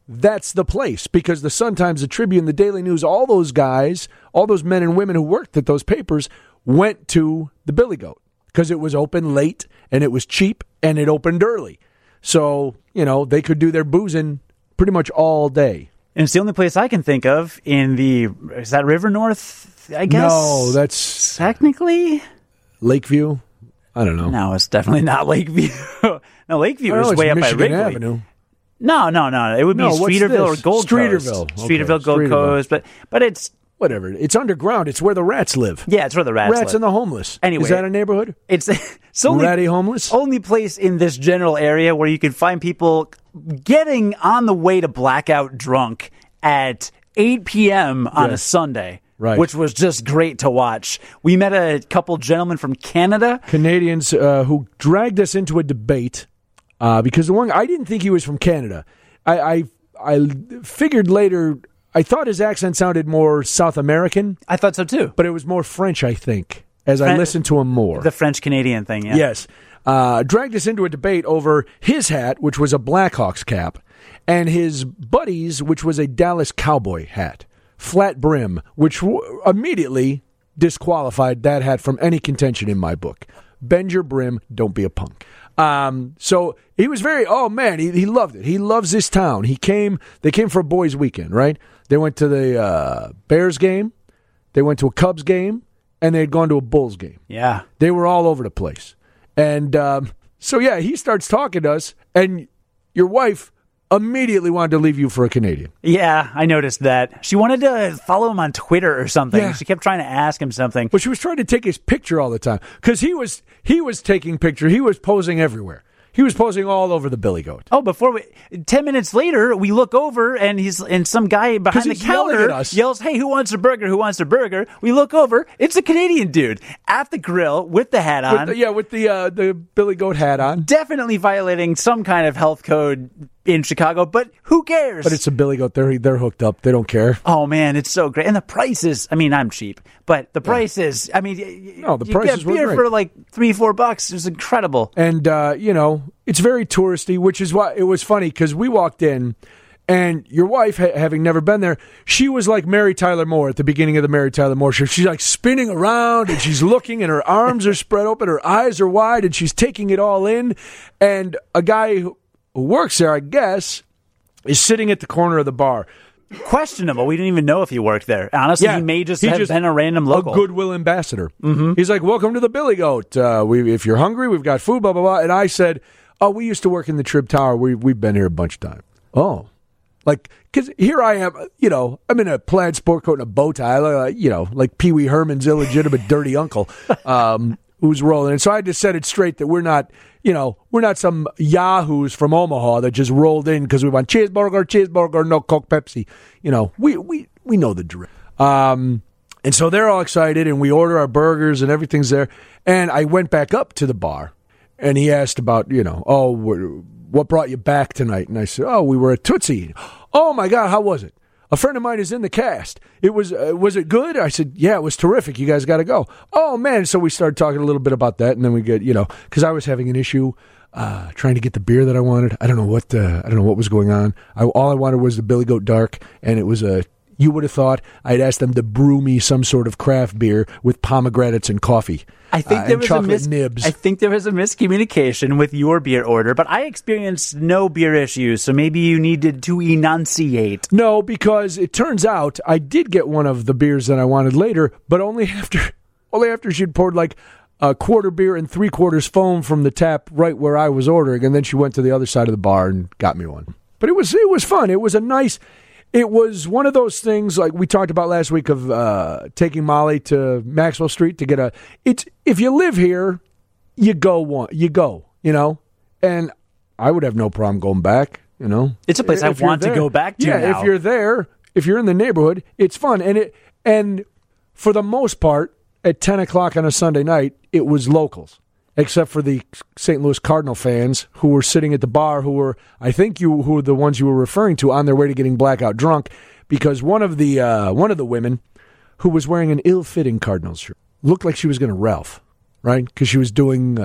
that's the place, because the Sun-Times, the Tribune, the Daily News, all those guys, all those men and women who worked at those papers went to the Billy Goat because it was open late and it was cheap and it opened early. So, they could do their boozing pretty much all day. And it's the only place I can think of is that River North, I guess? No, that's... Technically? Lakeview? I don't know. No, it's definitely not Lakeview. No, Lakeview is way up by Wrigley. Avenue. No. It would be Streeterville or Gold Coast. Streeterville, Gold Coast. But it's... Whatever. It's underground. It's where the rats live. Yeah, it's where the rats live. Rats and the homeless. Anyway. Is that a neighborhood? It's Ratty homeless? Only place in this general area where you can find people getting on the way to blackout drunk at 8 p.m. on a Sunday. Right. Which was just great to watch. We met a couple gentlemen from Canada. Canadians who dragged us into a debate because the one I didn't think he was from Canada. I figured later, I thought his accent sounded more South American. I thought so too. But it was more French, I think, as I listened to him more. The French-Canadian thing, yeah. Yes. Dragged us into a debate over his hat, which was a Blackhawks cap, and his buddy's, which was a Dallas Cowboy hat. Flat brim, which immediately disqualified that hat from any contention in my book. Bend your brim, don't be a punk. So he was he loved it. He loves this town. They came for a boys' weekend, right? They went to the Bears game, they went to a Cubs game, and they had gone to a Bulls game. Yeah. They were all over the place. And he starts talking to us, and your wife immediately wanted to leave you for a Canadian. Yeah, I noticed that. She wanted to follow him on Twitter or something. Yeah. She kept trying to ask him something. Well, she was trying to take his picture all the time because he was taking pictures. He was posing everywhere. He was posing all over the Billy Goat. Oh, 10 minutes later, we look over and some guy behind the counter yells, "Hey, who wants a burger? Who wants a burger?" We look over, it's a Canadian dude at the grill with the hat on. With the Billy Goat hat on. Definitely violating some kind of health code in Chicago, but who cares? But it's a Billy Goat. They're hooked up. They don't care. Oh man, it's so great. And the prices, I'm cheap, but the prices, the prices were great. You get beer for like $3-4. It was incredible. And it's very touristy, which is why it was funny because we walked in and your wife, having never been there, she was like Mary Tyler Moore at the beginning of the Mary Tyler Moore show. She's like spinning around and she's looking and her arms are spread open, her eyes are wide and she's taking it all in. And a guy who works there, I guess, is sitting at the corner of the bar. Questionable. We didn't even know if he worked there. Honestly, he may just have been a random local. A goodwill ambassador. Mm-hmm. He's like, "Welcome to the Billy Goat. If you're hungry, we've got food, blah, blah, blah." And I said, "Oh, we used to work in the Trib Tower. We've been here a bunch of times." Oh. Because here I am, I'm in a plaid sport coat and a bow tie, like Pee Wee Herman's illegitimate dirty uncle who's rolling. And so I just said it straight that we're not some yahoos from Omaha that just rolled in because we want cheeseburger, no Coke, Pepsi. We know the drill. And so they're all excited, and we order our burgers, and everything's there. And I went back up to the bar, and he asked about, what brought you back tonight? And I said, we were at Tootsie. Oh, my God, how was it? A friend of mine is in the cast. Was it good? I said, yeah, it was terrific. You guys got to go. Oh, man. So we started talking a little bit about that, and then we get, because I was having an issue trying to get the beer that I wanted. I don't know what was going on. All I wanted was the Billy Goat Dark, and it was you would have thought I'd asked them to brew me some sort of craft beer with pomegranates and coffee. I think there was chocolate nibs. I think there was a miscommunication with your beer order, but I experienced no beer issues, so maybe you needed to enunciate. No, because it turns out I did get one of the beers that I wanted later, but only after she'd poured like a quarter beer and 3/4 foam from the tap right where I was ordering, and then she went to the other side of the bar and got me one. But it was fun. It was one of those things like we talked about last week of taking Molly to Maxwell Street to get if you live here, you go, and I would have no problem going back, It's a place I want to go back to now. If you're there, if you're in the neighborhood, it's fun. And for the most part, at 10 o'clock on a Sunday night, it was locals. Except for the St. Louis Cardinal fans who were sitting at the bar, who were the ones you were referring to, on their way to getting blackout drunk, because one of the women who was wearing an ill-fitting Cardinals shirt looked like she was going to Ralph, right? Because she was doing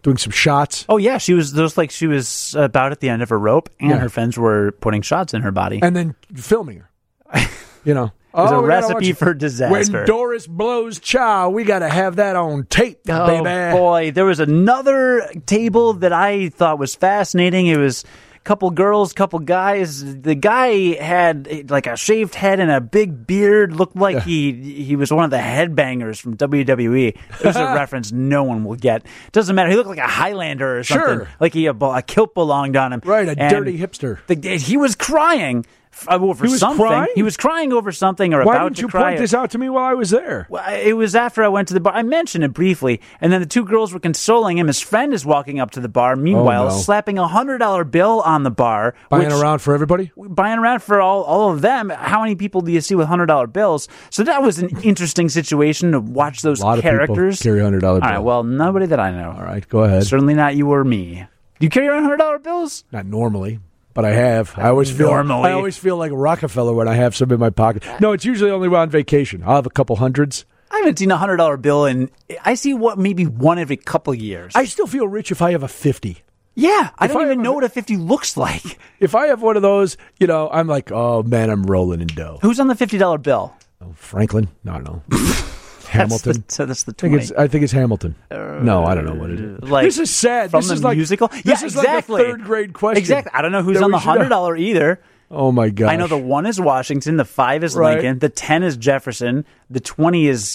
doing some shots. Oh yeah, she was about at the end of her rope, and Yeah. her friends were putting shots in her body. And then filming her. You know. It was a we gotta recipe watch- for disaster. When Doris blows chow, we got to have that on tape, Oh baby. boy, there was another table that I thought was fascinating. It was a couple girls, couple guys. The guy had like a shaved head and a big beard. Looked like he was one of the headbangers from WWE. There's a reference no one will get. Doesn't matter. He looked like a Highlander or something. Sure. Like a kilt belonged on him. Right, a And dirty hipster. He was crying. Over was something. crying? He was crying over something or Why about didn't to you cry. point this out to me while I was there? Well, it was after I went to the bar. I mentioned it briefly, and then the two girls were consoling him. His friend is walking up to the bar, meanwhile, Oh, no. slapping a $100 bill on the bar. Buying which- around for everybody? Buying around for all of them. How many people do you see with $100 bills? So that was an interesting situation to watch those A lot characters. of people carry $100 bills. All right, well, nobody that I know. All right, go ahead. Certainly not you or me. Do you carry around $100 bills? Not normally, but I have. I always feel like Rockefeller when I have some in my pocket. No, it's usually only when on vacation. I'll have a couple hundreds. I haven't seen a $100 bill in, I see maybe one every couple years. I still feel rich if I have a 50. Yeah, I don't I even have know what a 50 looks like. If I have one of those, I'm like, oh man, I'm rolling in dough. Who's on the $50 bill? Oh, Franklin? No, I don't know. Hamilton. That's the I think 20. I think it's Hamilton. No, I don't know what it is. Like, this is sad. From this the is like musical? This Yeah, is exactly. like a third grade question. Exactly. I don't know who's that on we the should know. $100 either. Oh my gosh. I know the 1 is Washington, the 5 is Right. Lincoln, the 10 is Jefferson, the 20 is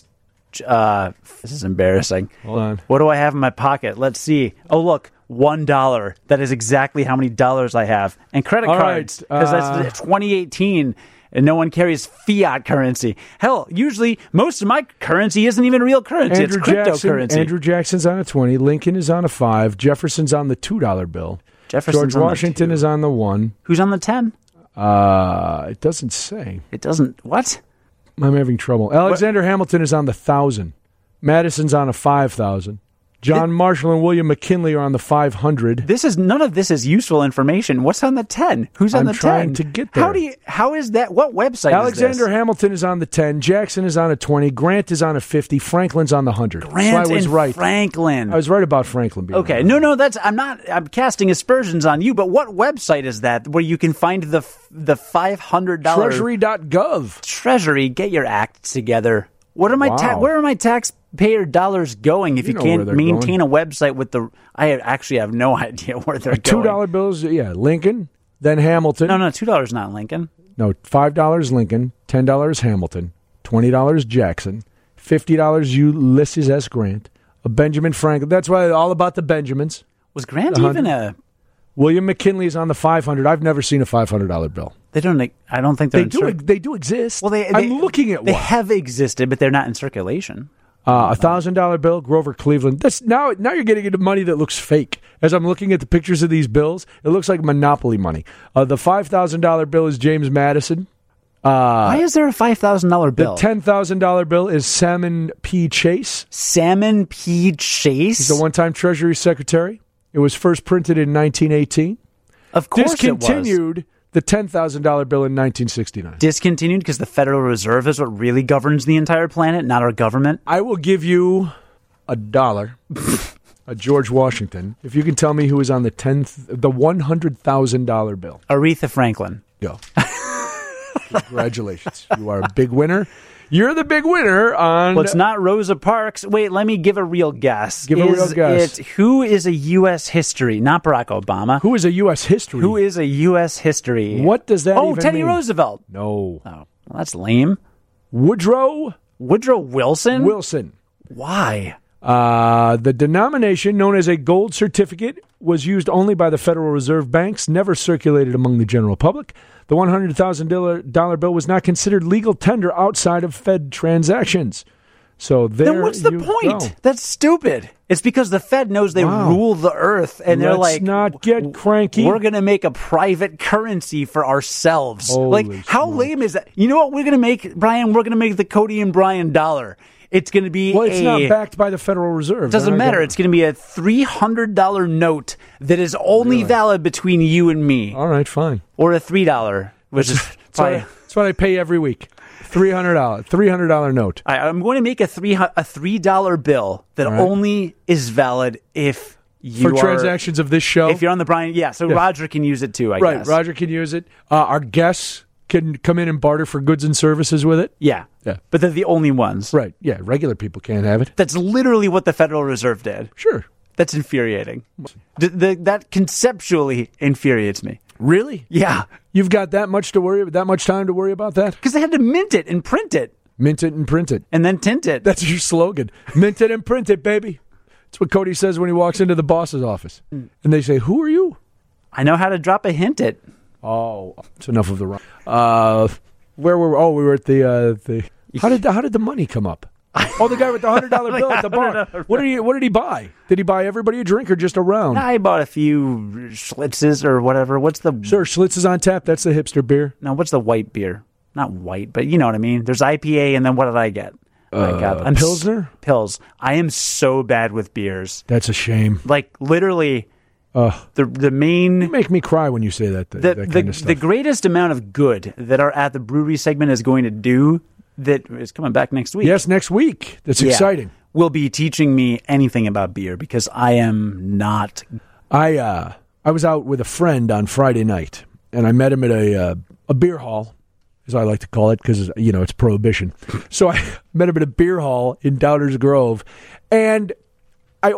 this is embarrassing. Hold on. What do I have in my pocket? Let's see. Oh, look, $1. That is exactly how many dollars I have. And credit All cards, right, because that's 2018, and no one carries fiat currency. Hell, usually most of my currency isn't even real currency. Andrew it's Jackson. cryptocurrency. Andrew Jackson's on a 20. Lincoln is on a 5. Jefferson's on the $2 bill. Jefferson's George on the Washington 2. is on the 1. Who's on the 10? It doesn't say. It doesn't. What? I'm having trouble. Alexander Hamilton is on the 1,000. Madison's on a 5,000. John Marshall and William McKinley are on the 500. None of this is useful information. What's on the 10? Who's on I'm the 10? trying to get there. How is that? What website Alexander is this? Hamilton is on the 10. Jackson is on a 20. Grant is on a 50. Franklin's on the 100. Grant so I was and right. Franklin. I was right about Franklin being Okay, on. no, I'm casting aspersions on you, but what website is that where you can find the $500 Treasury.gov. Treasury? Get your act together. What are my Wow. where are my taxpayer dollars going if you know where can't they're maintain a website with the? I actually have no idea where they're going. $2 bills, yeah. Lincoln, then Hamilton. No, $2 not Lincoln. No, $5 Lincoln, $10 Hamilton, $20 Jackson, $50 Ulysses S. Grant, a Benjamin Franklin. That's why all about the Benjamins. Was Grant The even a? William McKinley is on the 500. I've never seen a $500 bill. They don't. I don't think they're. They do exist. Well, I'm looking at They one. have existed, but they're not in circulation. A $1,000 bill, Grover Cleveland. That's now you're getting into money that looks fake. As I'm looking at the pictures of these bills, it looks like Monopoly money. The $5,000 bill is James Madison. Why is there a $5,000 bill? The $10,000 bill is Salmon P. Chase. Salmon P. Chase. He's a one-time Treasury Secretary. It was first printed in 1918. Of course, Discontinued the $10,000 bill in 1969. Discontinued because the Federal Reserve is what really governs the entire planet, not our government. I will give you $1, a George Washington, if you can tell me who is on the $100,000 bill. Aretha Franklin. Go. Congratulations. You are a big winner. You're the big winner on... Well, it's not Rosa Parks. Wait, let me give a real guess. Give a real guess. Who is a U.S. history? Not Barack Obama. Who is a U.S. history? Who is a U.S. history? What does that even Teddy mean? Roosevelt. No. Oh, well, that's lame. Woodrow Wilson? Wilson. Why? The denomination, known as a gold certificate, was used only by the Federal Reserve banks, never circulated among the general public. The $100,000 bill was not considered legal tender outside of Fed transactions. So there Then what's the you point? go. That's stupid. It's because the Fed knows they Wow. rule the earth, and they're Let's like, not get cranky. We're going to make a private currency for ourselves. Holy like, how smokes. lame is that? You know what we're going to make, Brian? We're going to make the Cody and Brian dollar. It's going to be Well, it's not backed by the Federal Reserve. Doesn't They're not matter. gonna- It's going to be a $300 note that is only valid between you and me, All right, fine. or a $3, which is probably. That's what I pay every week. $300 note. I'm going to make a $3 bill that only is valid if for transactions of this show. If you're on the Brian, so Roger can use it too, I guess. Right, Roger can use it. Our guests can come in and barter for goods and services with it. Yeah. But they're the only ones. Right, yeah, regular people can't have it. That's literally what the Federal Reserve did. Sure. That's infuriating. That conceptually infuriates me. Really? Yeah. You've got that much time to worry about that? Because they had to mint it and print it. Mint it and print it. And then tint it. That's your slogan. Mint it and print it, baby. That's what Cody says when he walks into the boss's office. And they say, who are you? I know how to drop a hint it. Oh, it's enough of the rhyme. Where were we? Oh, we were at the How did the money come up? Oh, the guy with the $100 bill at the bar. What did he buy? Did he buy everybody a drink or just a round? I bought a few Schlitzes or whatever. What's the... Sir, Schlitz is on tap. That's the hipster beer. No, what's the white beer? Not white, but you know what I mean. There's IPA, and then what did I get? I got Pilsner? Pills. I am so bad with beers. That's a shame. Like, literally, the main... You make me cry when you say that kind of stuff. The greatest amount of good that our At the Brewery segment is going to do, that is coming back next week. Yes, next week. That's exciting. Will be teaching me anything about beer, because I am not... I was out with a friend on Friday night, and I met him at a beer hall, as I like to call it, because, it's Prohibition. So I met him at a beer hall in Downers Grove, and I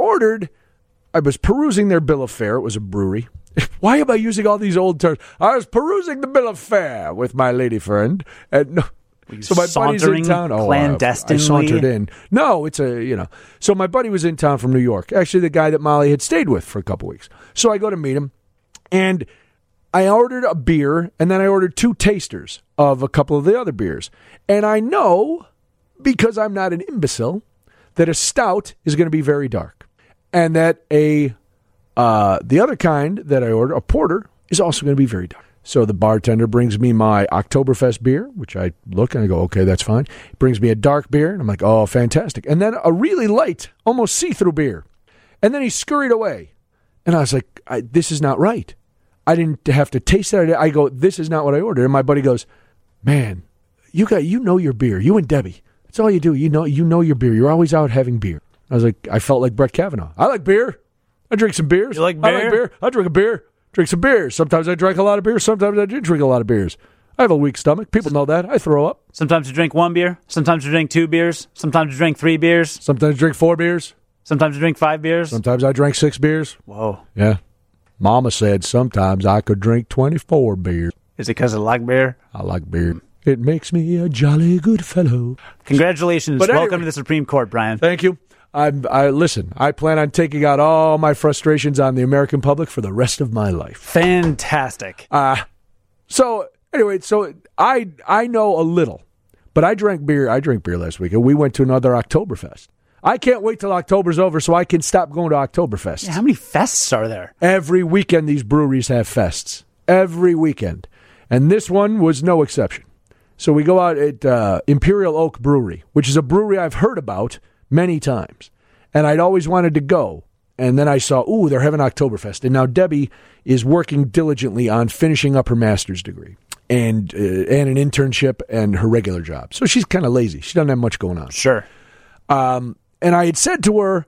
was perusing their bill of fare. It was a brewery. Why am I using all these old terms? I was perusing the bill of fare with my lady friend, and so my buddy's in town. Clandestinely? I sauntered in. No, it's So my buddy was in town from New York. Actually, the guy that Molly had stayed with for a couple weeks. So I go to meet him, and I ordered a beer, and then I ordered 2 tasters of a couple of the other beers. And I know, because I'm not an imbecile, that a stout is going to be very dark. And that the other kind that I ordered, a porter, is also going to be very dark. So the bartender brings me my Oktoberfest beer, which I look and I go, okay, that's fine. He brings me a dark beer, and I'm like, oh, fantastic. And then a really light, almost see-through beer. And then he scurried away. And I was like, this is not right. I didn't have to taste it. I go, this is not what I ordered. And my buddy goes, man, you know your beer. You and Debbie. That's all you do. You know your beer. You're always out having beer. I was like, I felt like Brett Kavanaugh. I like beer. I drink some beers. You like beer? I like beer. I drink a beer. Drink some beers. Sometimes I drank a lot of beer. Sometimes I didn't drink a lot of beers. I have a weak stomach. People know that. I throw up. Sometimes you drink 1 beer. Sometimes you drink 2 beers. Sometimes you drink 3 beers. Sometimes I drink 4 beers. Sometimes you drink 5 beers. Sometimes I drank 6 beers. Whoa. Yeah. Mama said sometimes I could drink 24 beers. Is it because I like beer? I like beer. It makes me a jolly good fellow. Congratulations. But Welcome anyway, to the Supreme Court, Brian. Thank you. Listen, I plan on taking out all my frustrations on the American public for the rest of my life. Fantastic. So I know a little, but I drank beer last week, and we went to another Oktoberfest. I can't wait till October's over so I can stop going to Oktoberfest. Yeah, how many fests are there? Every weekend these breweries have fests. Every weekend. And this one was no exception. So we go out at Imperial Oak Brewery, which is a brewery I've heard about many times. And I'd always wanted to go. And then I saw, they're having Oktoberfest. And now Debbie is working diligently on finishing up her master's degree and an internship and her regular job. So she's kind of lazy. She doesn't have much going on. Sure. And I had said to her,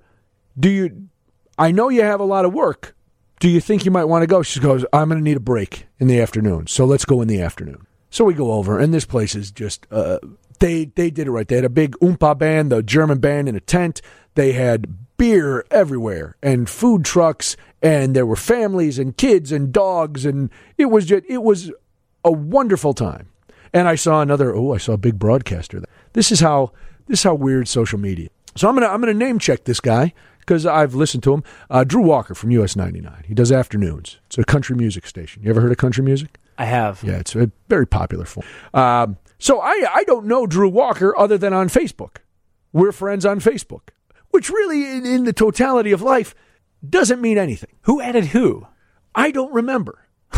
I know you have a lot of work. Do you think you might want to go? She goes, I'm going to need a break in the afternoon. So let's go in the afternoon. So we go over, and this place is just, they did it right. They had a big Oompa band, the German band, in a tent. They had beer everywhere and food trucks, and there were families and kids and dogs, and it was a wonderful time. And I saw a big broadcaster. This is how weird social media. So I'm gonna name check this guy because I've listened to him. Drew Walker from US 99. He does afternoons. It's a country music station. You ever heard of country music? I have. Yeah, it's a very popular form. So I don't know Drew Walker other than on Facebook. We're friends on Facebook, which really, in the totality of life, doesn't mean anything. Who added who? I don't remember.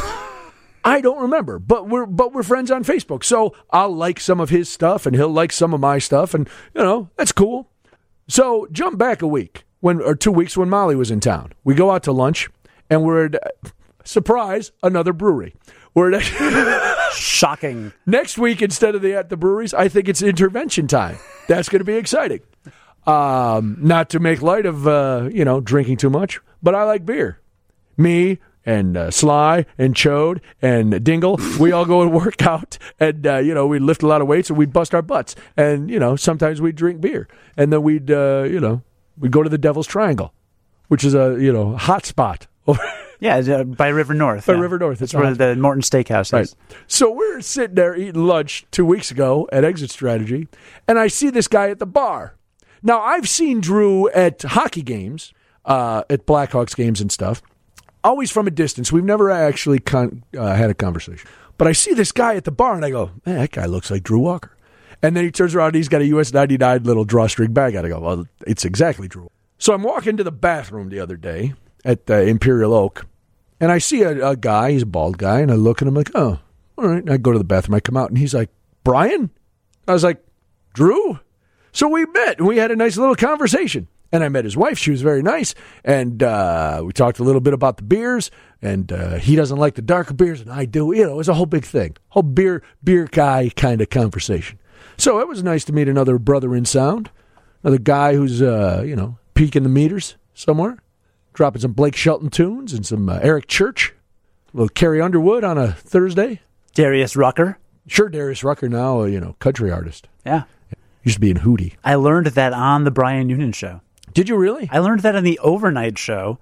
But we're friends on Facebook. So I'll like some of his stuff, and he'll like some of my stuff, and that's cool. So jump back a week, 2 weeks when Molly was in town. We go out to lunch, and we're at, surprise, another brewery. We're at shocking. Next week, instead of at the breweries, I think it's intervention time. That's going to be exciting. Not to make light of, drinking too much, but I like beer. Me and Sly and Chode and Dingle, we all go and work out, and, we lift a lot of weights and we bust our butts. And, sometimes we drink beer. And then we'd go to the Devil's Triangle, which is a hot spot. Yeah, by River North. By River North. That's where the Morton Steakhouse is. Right. So we're sitting there eating lunch 2 weeks ago at Exit Strategy, and I see this guy at the bar. Now, I've seen Drew at hockey games, at Blackhawks games and stuff, always from a distance. We've never actually had a conversation. But I see this guy at the bar, and I go, man, that guy looks like Drew Walker. And then he turns around, and he's got a US 99 little drawstring bag. I go, well, it's exactly Drew. So I'm walking to the bathroom the other day at Imperial Oak, and I see a guy, he's a bald guy, and I look at him like, oh, all right. And I go to the bathroom, I come out, and he's like, Brian? I was like, Drew? So we met, and we had a nice little conversation. And I met his wife. She was very nice. And we talked a little bit about the beers. And he doesn't like the darker beers, and I do. It was a whole big thing. Whole beer guy kind of conversation. So it was nice to meet another brother in sound. Another guy who's, peaking the meters somewhere. Dropping some Blake Shelton tunes and some Eric Church. A little Carrie Underwood on a Thursday. Darius Rucker. Sure, Darius Rucker now, country artist. Yeah. Used to be in Hootie. I learned that on the Brian Noonan show. Did you really? I learned that on the overnight show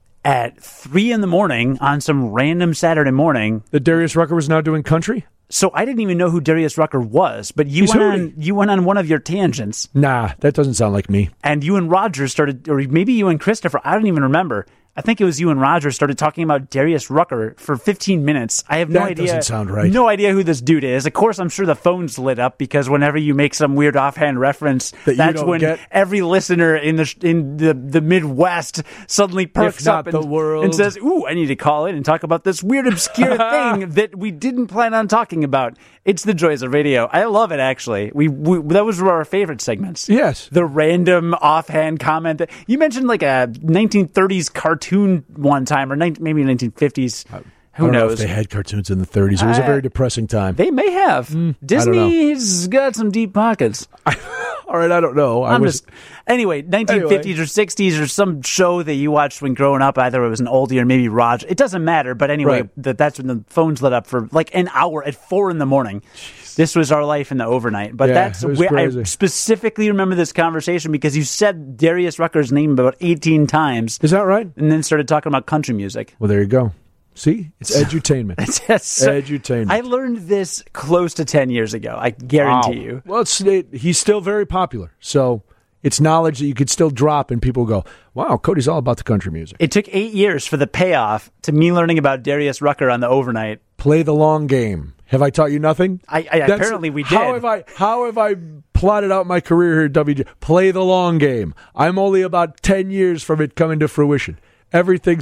at 3 a.m. on some random Saturday morning. That Darius Rucker was now doing country? So I didn't even know who Darius Rucker was, but you went on one of your tangents. Nah, that doesn't sound like me. And you and Roger started, or maybe you and Christopher, I don't even remember. I think it was you and Roger started talking about Darius Rucker for 15 minutes. I have no idea. That doesn't sound right. No idea who this dude is. Of course, I'm sure the phone's lit up because whenever you make some weird offhand reference, that's when every listener in the Midwest suddenly perks up and says, "Ooh, I need to call in and talk about this weird obscure thing that we didn't plan on talking about." It's the joys of radio. I love it, actually. We that was one of our favorite segments. Yes. The random offhand comment. You mentioned like a 1930s cartoon one time, or maybe 1950s. Who knows? Know if they had cartoons in the 30s. It was a very depressing time. They may have. Disney's got some deep pockets. All right, I don't know. Anyway, 1950s or 60s or some show that you watched when growing up. Either it was an oldie or maybe Roger. It doesn't matter. But anyway, right. That's when the phones lit up for like an hour at 4 a.m. Jeez. This was our life in the overnight. But that's where I specifically remember this conversation because you said Darius Rucker's name about 18 times. Is that right? And then started talking about country music. Well, there you go. See? It's edutainment. Edutainment. I learned this close to 10 years ago. I guarantee you. Well, he's still very popular. So it's knowledge that you could still drop and people go, wow, Cody's all about the country music. It took 8 years for the payoff to me learning about Darius Rucker on the overnight. Play the long game. Have I taught you nothing? Apparently we did. How have I plotted out my career here at WG? Play the long game. I'm only about 10 years from it coming to fruition. Everything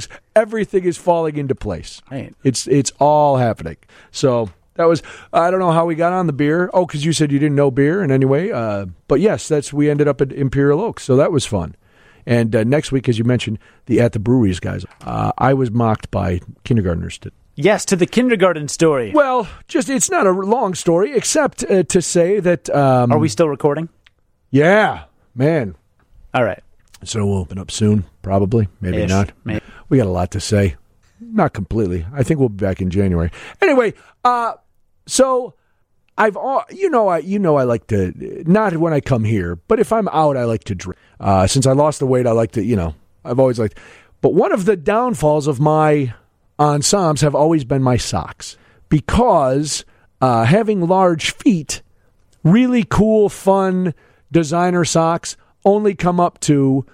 is falling into place. Right. It's all happening. So that was, I don't know how we got on the beer. Oh, because you said you didn't know beer. And anyway, but yes, we ended up at Imperial Oak. So that was fun. And next week, as you mentioned, At the Breweries guys, I was mocked by kindergartners. Yes, to the kindergarten story. Well, it's not a long story, except to say that... Are we still recording? Yeah, man. All right. So we'll open up soon, probably. Maybe not. Maybe. We got a lot to say. Not completely. I think we'll be back in January. Anyway, so I've I like to, not when I come here, but if I'm out, I like to drink. Since I lost the weight, I like to, I've always liked. But one of the downfalls of my ensembles have always been my socks. Because having large feet, really cool, fun designer socks only come up to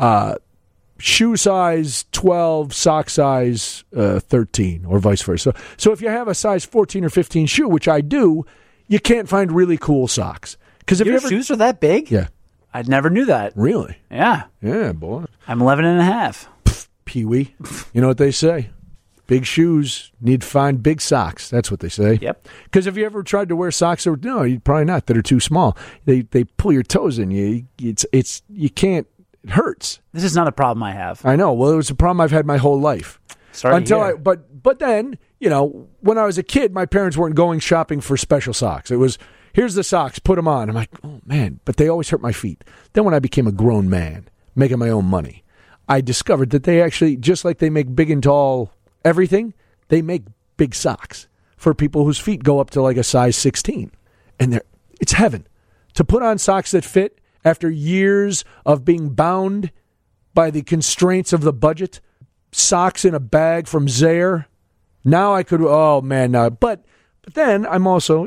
shoe size 12, sock size 13, or vice versa. So if you have a size 14 or 15 shoe, which I do, you can't find really cool socks. Because if your shoes are that big? Yeah. I never knew that. Really? Yeah. Yeah, boy. I'm 11 and a half. Pee-wee. You know what they say? Big shoes need to find big socks. That's what they say. Yep. Because if you ever tried to wear socks, you'd probably not, that are too small. They pull your toes in. You can't. It hurts. This is not a problem I have. I know. Well, it was a problem I've had my whole life. Sorry to hear. But then when I was a kid, my parents weren't going shopping for special socks. It was here's the socks, put them on. I'm like, oh, man, but they always hurt my feet. Then when I became a grown man, making my own money, I discovered that they actually, just like they make big and tall everything, they make big socks for people whose feet go up to like a size 16. And it's heaven. To put on socks that fit after years of being bound by the constraints of the budget, socks in a bag from Zayre. Now I could, oh man, no. But then I'm also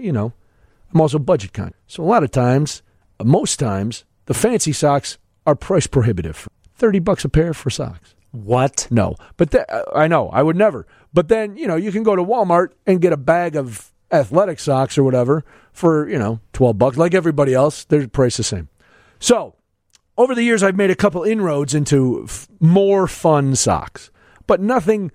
budget conscious. So a lot of times, most times, the fancy socks are price prohibitive. $30 a pair for socks. What? No. But I know, I would never. But then, you can go to Walmart and get a bag of athletic socks or whatever for, $12. Like everybody else, their price the same. So, over the years, I've made a couple inroads into more fun socks. But nothing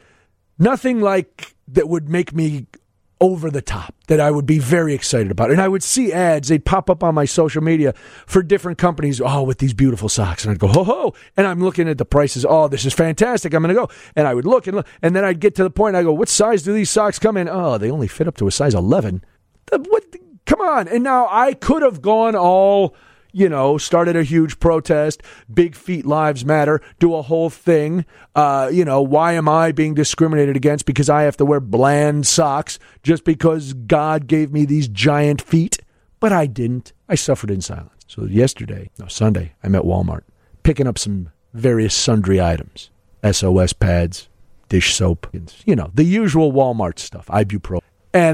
like that would make me over the top, that I would be very excited about. And I would see ads, they'd pop up on my social media for different companies, with these beautiful socks. And I'd go, ho. And I'm looking at the prices. Oh, this is fantastic. I'm going to go. And I would look, and then I'd get to the point, I go, what size do these socks come in? Oh, they only fit up to a size 11. What? Come on. And now I could have gone all, started a huge protest, Big Feet Lives Matter, do a whole thing. Why am I being discriminated against because I have to wear bland socks just because God gave me these giant feet? But I didn't. I suffered in silence. So Sunday, I'm at Walmart picking up some various sundry items. SOS pads, dish soap, the usual Walmart stuff, ibuprofen. And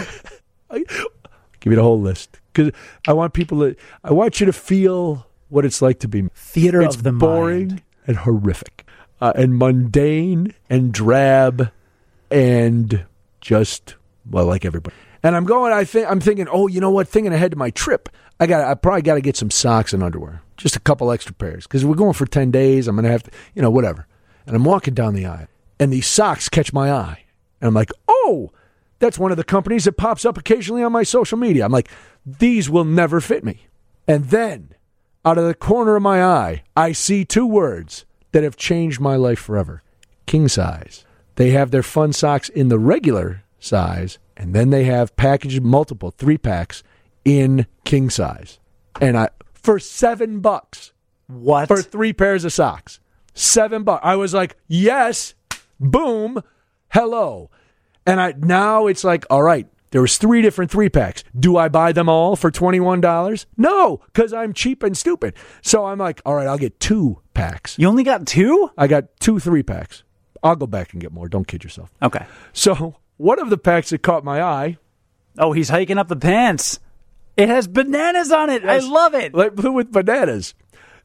I give you the whole list. Because I want you to feel what it's like to be theater of the boring mind. And horrific, and mundane and drab, and just like everybody. And I'm thinking, you know what? Thinking ahead to my trip, I probably got to get some socks and underwear, just a couple extra pairs, because we're going for 10 days. I'm gonna have to, whatever. And I'm walking down the aisle, and these socks catch my eye, and I'm like, oh. That's one of the companies that pops up occasionally on my social media. I'm like, these will never fit me. And then, out of the corner of my eye, I see two words that have changed my life forever. King size. They have their fun socks in the regular size, and then they have packaged multiple 3-packs in king size. And for $7. What? For 3 pairs of socks. $7. I was like, yes, boom, hello. And now it's like, all right, there was 3 different 3-packs. Do I buy them all for $21? No, because I'm cheap and stupid. So I'm like, all right, I'll get 2 packs. You only got 2? I got 2 3-packs. I'll go back and get more. Don't kid yourself. Okay. So one of the packs that caught my eye. Oh, he's hiking up the pants. It has bananas on it. Yes, I love it. Like blue with bananas.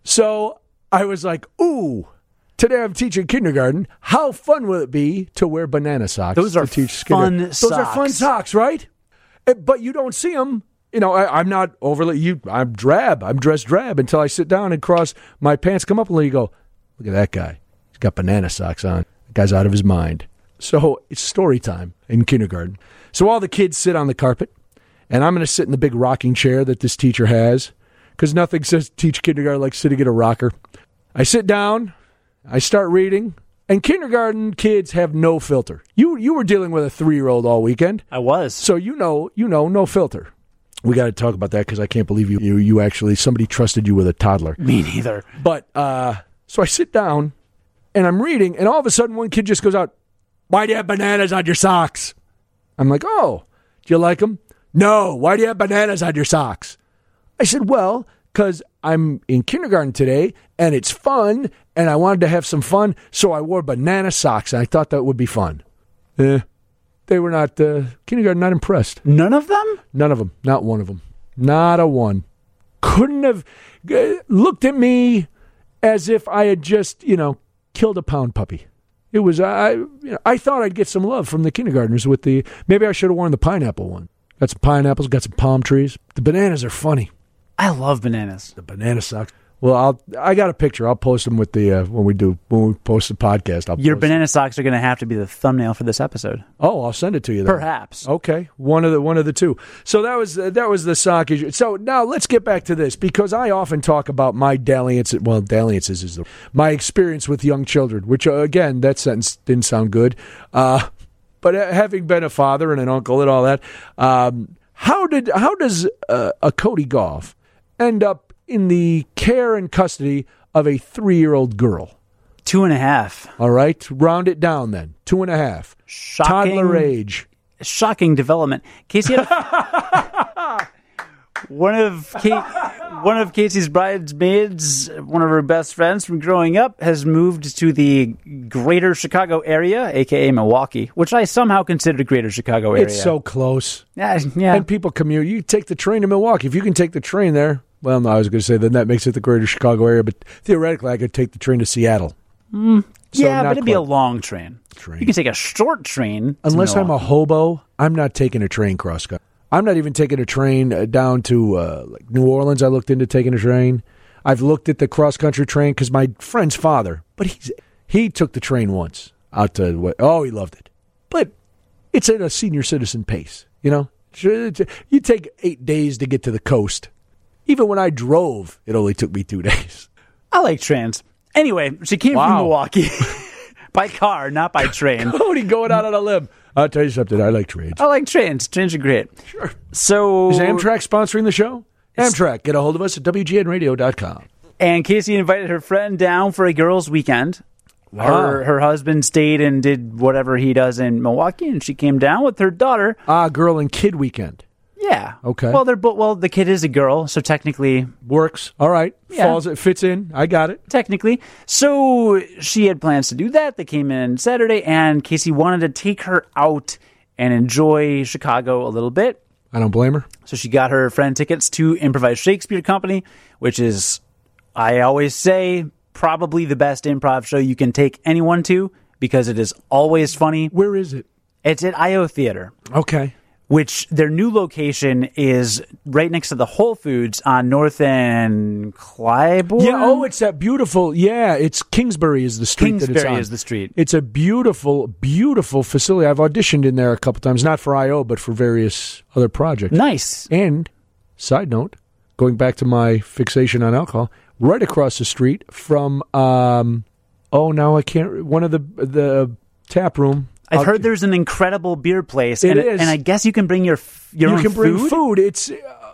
So I was like, ooh. Today I'm teaching kindergarten. How fun will it be to wear banana socks? Those are fun socks. Those are fun socks, right? But you don't see them. I'm not overly. I'm drab. I'm dressed drab until I sit down and cross my pants. Come up and you go, look at that guy. He's got banana socks on. The guy's out of his mind. So it's story time in kindergarten. So all the kids sit on the carpet, and I'm going to sit in the big rocking chair that this teacher has, because nothing says teach kindergarten like sitting in a rocker. I sit down. I start reading, and kindergarten kids have no filter. You were dealing with a 3-year-old all weekend. I was. So you know, no filter. We got to talk about that because I can't believe you actually, somebody trusted you with a toddler. Me neither. But, so I sit down, and I'm reading, and all of a sudden one kid just goes out, why do you have bananas on your socks? I'm like, oh, do you like them? No, why do you have bananas on your socks? I said, well, because I'm in kindergarten today, and it's fun, and I wanted to have some fun, so I wore banana socks, and I thought that would be fun. They were not, kindergarten not impressed. None of them? None of them. Not one of them. Not a one. Couldn't have looked at me as if I had just, killed a pound puppy. It was, I thought I'd get some love from the kindergartners with maybe I should have worn the pineapple one. Got some pineapples, got some palm trees. The bananas are funny. I love bananas. The banana socks. Well, I got a picture. I'll post them with the when we post the podcast. Your banana socks are going to have to be the thumbnail for this episode. Oh, I'll send it to you then. Perhaps. Okay, one of the two. So that was the sock issue. So now let's get back to this, because I often talk about my dalliances. Well, dalliances is my experience with young children. Which again, that sentence didn't sound good. But having been a father and an uncle and all that, How does a Cody Goff end up in the care and custody of a 3-year-old girl? 2.5. All right, round it down then. 2.5. Shocking. Toddler age. Shocking development. Casey had one of Casey's bridesmaids, one of her best friends from growing up, has moved to the greater Chicago area, a.k.a. Milwaukee, which I somehow consider the greater Chicago area. It's so close. Yeah. And people commute. You take the train to Milwaukee. If you can take the train there, well, no, I was going to say then that makes it the greater Chicago area, but theoretically I could take the train to Seattle. So yeah, but it'd be a quite. long train. You can take a short train. Unless I'm a hobo, I'm not taking a train cross-country. I'm not even taking a train down to like New Orleans. I looked into taking a train. I've looked at the cross-country train because my friend's father, but he took the train once out to, he loved it. But it's at a senior citizen pace, you know? You take 8 days to get to the coast. Even when I drove, it only took me 2 days. I like trains. Anyway, she came from Milwaukee by car, not by train. Cody going out on a limb. I'll tell you something. I like trains. I like trains. Trains are great. Sure. So is Amtrak sponsoring the show? Amtrak. Get a hold of us at WGNradio.com. And Casey invited her friend down for a girls' weekend. Wow. Her husband stayed and did whatever he does in Milwaukee, and she came down with her daughter. Girl and kid weekend. Yeah. Okay. Well, the kid is a girl, so technically works. All right. Yeah. It fits in. I got it. Technically. So she had plans to do that. They came in Saturday, and Casey wanted to take her out and enjoy Chicago a little bit. I don't blame her. So she got her friend tickets to Improvised Shakespeare Company, which is, I always say, probably the best improv show you can take anyone to because it is always funny. Where is it? It's at IO Theater. Okay. Which their new location is right next to the Whole Foods on North and Clybourne. Yeah, it's that beautiful. Yeah, it's Kingsbury is the street that it's on. Kingsbury is the street. It's a beautiful, beautiful facility. I've auditioned in there a couple times, not for IO, but for various other projects. Nice. And, side note, going back to my fixation on alcohol, right across the street from, now I can't, one of the tap room. I've heard there's an incredible beer place. It is. And I guess you can bring your own You can bring food? food. It's,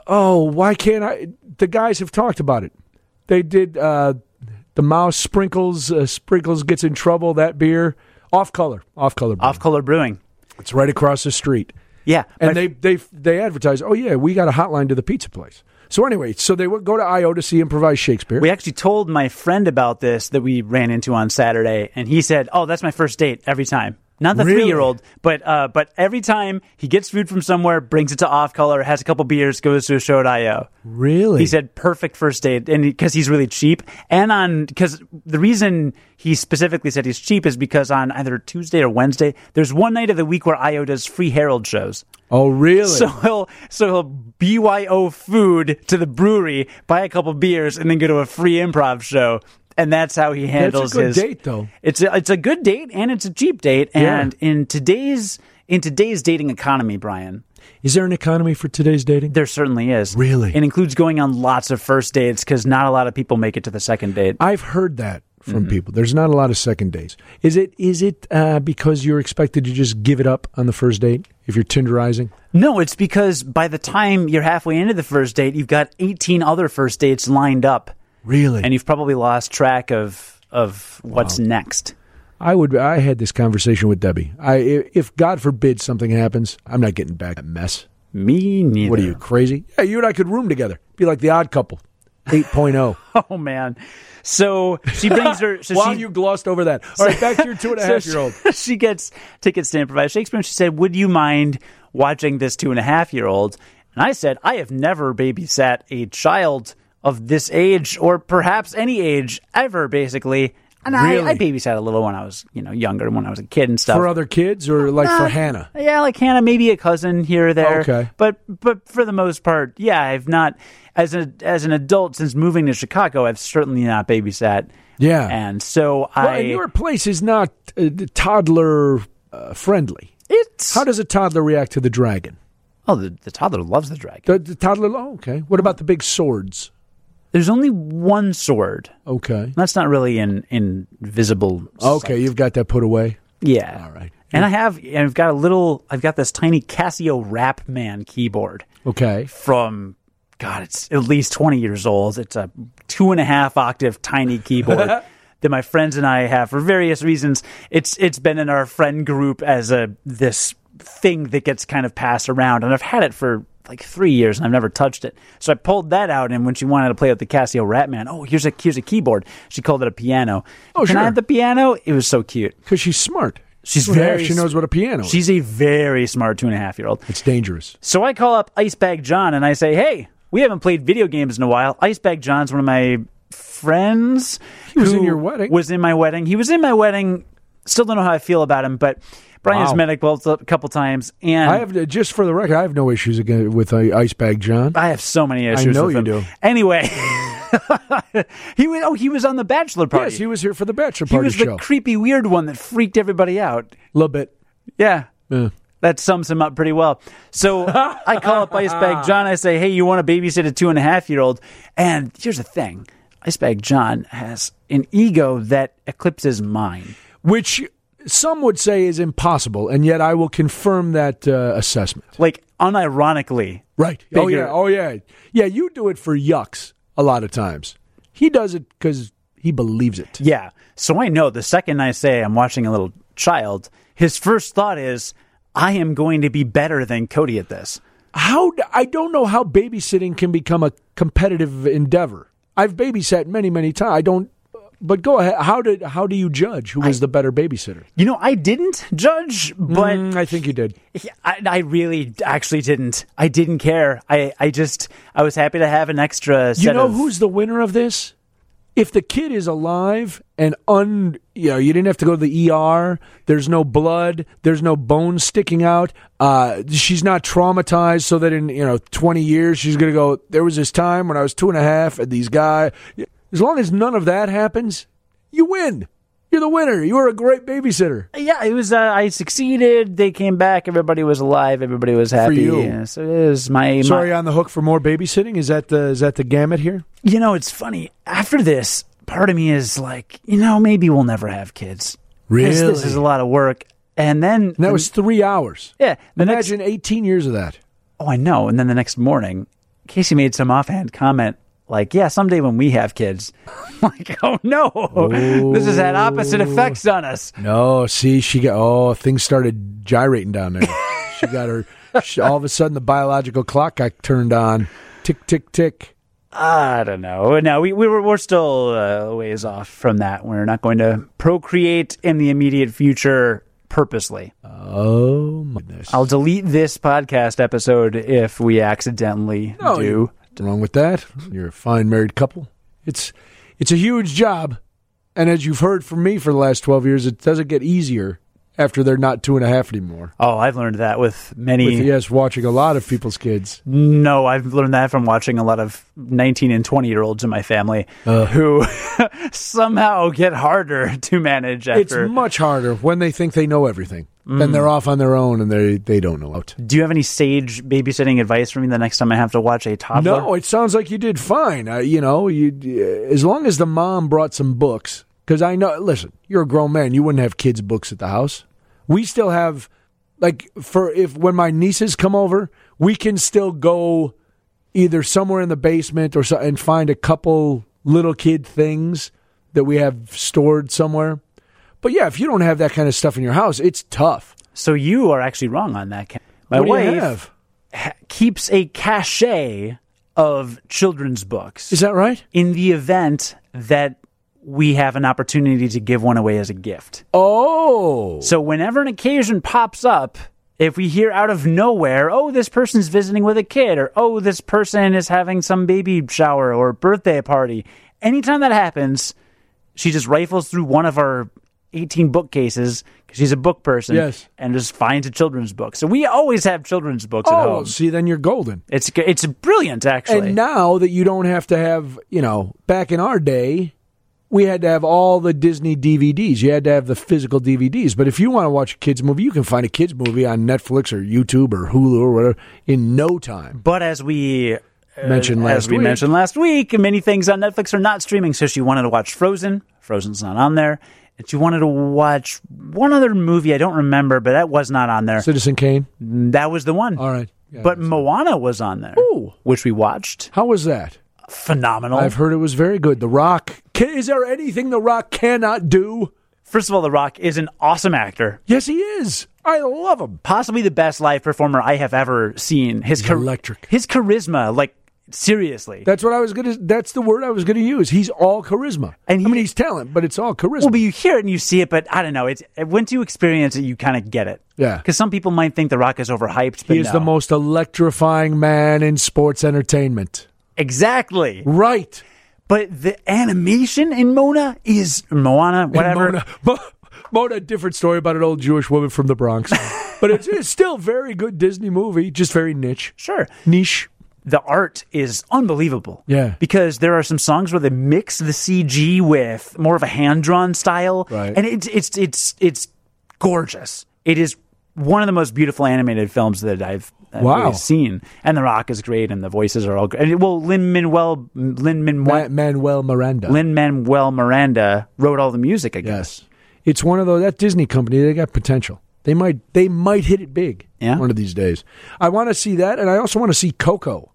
why can't I? The guys have talked about it. They did the mouse Sprinkles. Sprinkles gets in trouble, that beer. Off Color Brewing. Off Color Brewing. It's right across the street. Yeah. And they advertise, we got a hotline to the pizza place. So anyway, they would go to IO to see Improvised Shakespeare. We actually told my friend about this that we ran into on Saturday, and he said, that's my first date every time. Not the 3-year-old, but every time he gets food from somewhere, brings it to Off Color, has a couple beers, goes to a show at IO. Really? He said perfect first date, and because he's really cheap, and because the reason he specifically said he's cheap is because on either Tuesday or Wednesday, there's one night of the week where IO does free Herald shows. Oh, really? So he'll BYO food to the brewery, buy a couple beers, and then go to a free improv show. And that's how he handles his. That's a good date, though. It's a good date, and it's a cheap date. And in today's dating economy, Brian, is there an economy for today's dating? There certainly is. Really? It includes going on lots of first dates because not a lot of people make it to the second date. I've heard that from people. There's not a lot of second dates. Is it because you're expected to just give it up on the first date if you're Tinderizing? No, it's because by the time you're halfway into the first date, you've got 18 other first dates lined up. Really? And you've probably lost track of what's next. I had this conversation with Debbie. If God forbid something happens, I'm not getting back that mess. Me neither. What are you, crazy? Yeah, you and I could room together. Be like the Odd Couple. 8.0. Oh, man. So she brings her... You glossed over that. All right, back to your 2.5-year-old. She gets tickets to Improvised Shakespeare, and she said, would you mind watching this 2.5-year-old? And I said, I have never babysat a child of this age, or perhaps any age ever, basically. And really? I babysat a little when I was, younger, when I was a kid and stuff. For other kids, or for Hannah? Yeah, like Hannah, maybe a cousin here or there. Okay. But for the most part, yeah, I've not, as an adult, since moving to Chicago, I've certainly not babysat. Yeah. And so and your place is not toddler friendly. How does a toddler react to the dragon? Oh, the toddler loves the dragon. The toddler, okay. What about the big swords? There's only one sword. Okay. That's not really in visible sight. Okay, you've got that put away? Yeah. All right. And I've got this tiny Casio Rapman keyboard. Okay. From, God, it's at least 20 years old. It's a 2.5 octave tiny keyboard that my friends and I have for various reasons. It's been in our friend group as this thing that gets kind of passed around, and I've had it for like 3 years and I've never touched it. So I pulled that out, and when she wanted to play with the Casio Rapman, here's a keyboard. She called it a piano. Oh, Can sure. I have the piano? It was so cute. Because she's smart. She's She knows what a piano is. She's a very smart 2.5-year-old. It's dangerous. So I call up Icebag John and I say, hey, we haven't played video games in a while. Icebag John's one of my friends. He was in your wedding. Was in my wedding. He was in my wedding. Still don't know how I feel about him, but Brian's met a couple times. And I have, just for the record, I have no issues with Icebag John. I have so many issues. I know with you him. do. Anyway, he was on the bachelor party. Yes, he was here for the bachelor party show. He was the creepy, weird one that freaked everybody out. A little bit. Yeah. That sums him up pretty well. So I call up Icebag John. I say, hey, you want to babysit a 2.5-year-old? And here's the thing. Icebag John has an ego that eclipses mine. Which some would say is impossible, and yet I will confirm that assessment. Like, unironically. Right. Bigger. Oh, yeah. Yeah, you do it for yucks a lot of times. He does it because he believes it. Yeah. So I know the second I say I'm watching a little child, his first thought is, I am going to be better than Cody at this. I don't know how babysitting can become a competitive endeavor. I've babysat many, many times. But go ahead. How do you judge who was the better babysitter? I didn't judge, but I think you did. I really actually didn't. I didn't care. I was happy to have an extra set of... who's the winner of this? If the kid is alive and you didn't have to go to the ER, there's no blood, there's no bones sticking out, she's not traumatized so that in 20 years she's going to go, there was this time when I was 2.5 and these guys... As long as none of that happens, you win. You're the winner. You were a great babysitter. Yeah, it was. I succeeded. They came back. Everybody was alive. Everybody was happy. For you. Yeah, so it is my. So are you on the hook for more babysitting? Is that the gamut here? It's funny. After this, part of me is like, maybe we'll never have kids. Really? This is a lot of work. And then... that was 3 hours. Yeah. Imagine 18 years of that. Oh, I know. And then the next morning, Casey made some offhand comment like, yeah, someday when we have kids. I'm like, oh, no. This has had opposite effects on us. No, see, things started gyrating down there. She got all of a sudden the biological clock got turned on. Tick, tick, tick. I don't know. No, we're still a ways off from that. We're not going to procreate in the immediate future purposely. Oh, my goodness. I'll delete this podcast episode if we accidentally do. Nothing wrong with that. You're a fine married couple. It's a huge job. And as you've heard from me for the last 12 years, it doesn't get easier after they're not 2.5 anymore. Oh, I've learned that with many... Yes, watching a lot of people's kids. No, I've learned that from watching a lot of 19 and 20-year-olds in my family who somehow get harder to manage after... It's much harder when they think they know everything. Then they're off on their own and they don't know it. Do you have any sage babysitting advice for me the next time I have to watch a toddler? No, it sounds like you did fine. As long as the mom brought some books... Because I know, listen, you're a grown man. You wouldn't have kids' books at the house. We still have, when my nieces come over, we can still go either somewhere in the basement and find a couple little kid things that we have stored somewhere. But yeah, if you don't have that kind of stuff in your house, it's tough. So you are actually wrong on that. My wife keeps a cache of children's books. Is that right? In the event that we have an opportunity to give one away as a gift. Oh. So whenever an occasion pops up, if we hear out of nowhere, oh, this person's visiting with a kid, or oh, this person is having some baby shower or birthday party, anytime that happens, she just rifles through one of our 18 bookcases, because she's a book person, yes, and just finds a children's book. So we always have children's books at home. See, then you're golden. It's brilliant, actually. And now that you don't have to have, back in our day, we had to have all the Disney DVDs. You had to have the physical DVDs. But if you want to watch a kid's movie, you can find a kid's movie on Netflix or YouTube or Hulu or whatever in no time. But as we mentioned last week, many things on Netflix are not streaming. So she wanted to watch Frozen. Frozen's not on there. And she wanted to watch one other movie. I don't remember, but that was not on there. Citizen Kane? That was the one. All right. Yeah, but Moana was on there, which we watched. How was that? Phenomenal. I've heard it was very good. The Rock. Is there anything The Rock cannot do? First of all, The Rock is an awesome actor. Yes, he is. I love him. Possibly the best live performer I have ever seen. He's electric. His charisma, like, seriously. That's the word I was gonna use. He's all charisma. And he's talent, but it's all charisma. Well, but you hear it and you see it, but I don't know. Once you experience it, you kind of get it. Yeah. Because some people might think The Rock is overhyped, but he is the most electrifying man in sports entertainment. Exactly. Right. But the animation in Moana, whatever. Mona, a different story about an old Jewish woman from the Bronx. But it's still a very good Disney movie, just very niche. Sure. Niche. The art is unbelievable. Yeah. Because there are some songs where they mix the CG with more of a hand-drawn style. Right. And it's gorgeous. It is one of the most beautiful animated films that I've really seen. And The Rock is great, and the voices are all great. Well, Lin-Manuel Miranda wrote all the music, I guess. Yes. It's one of those, that Disney company, they got potential. They might hit it big one of these days. I want to see that, and I also want to see Coco.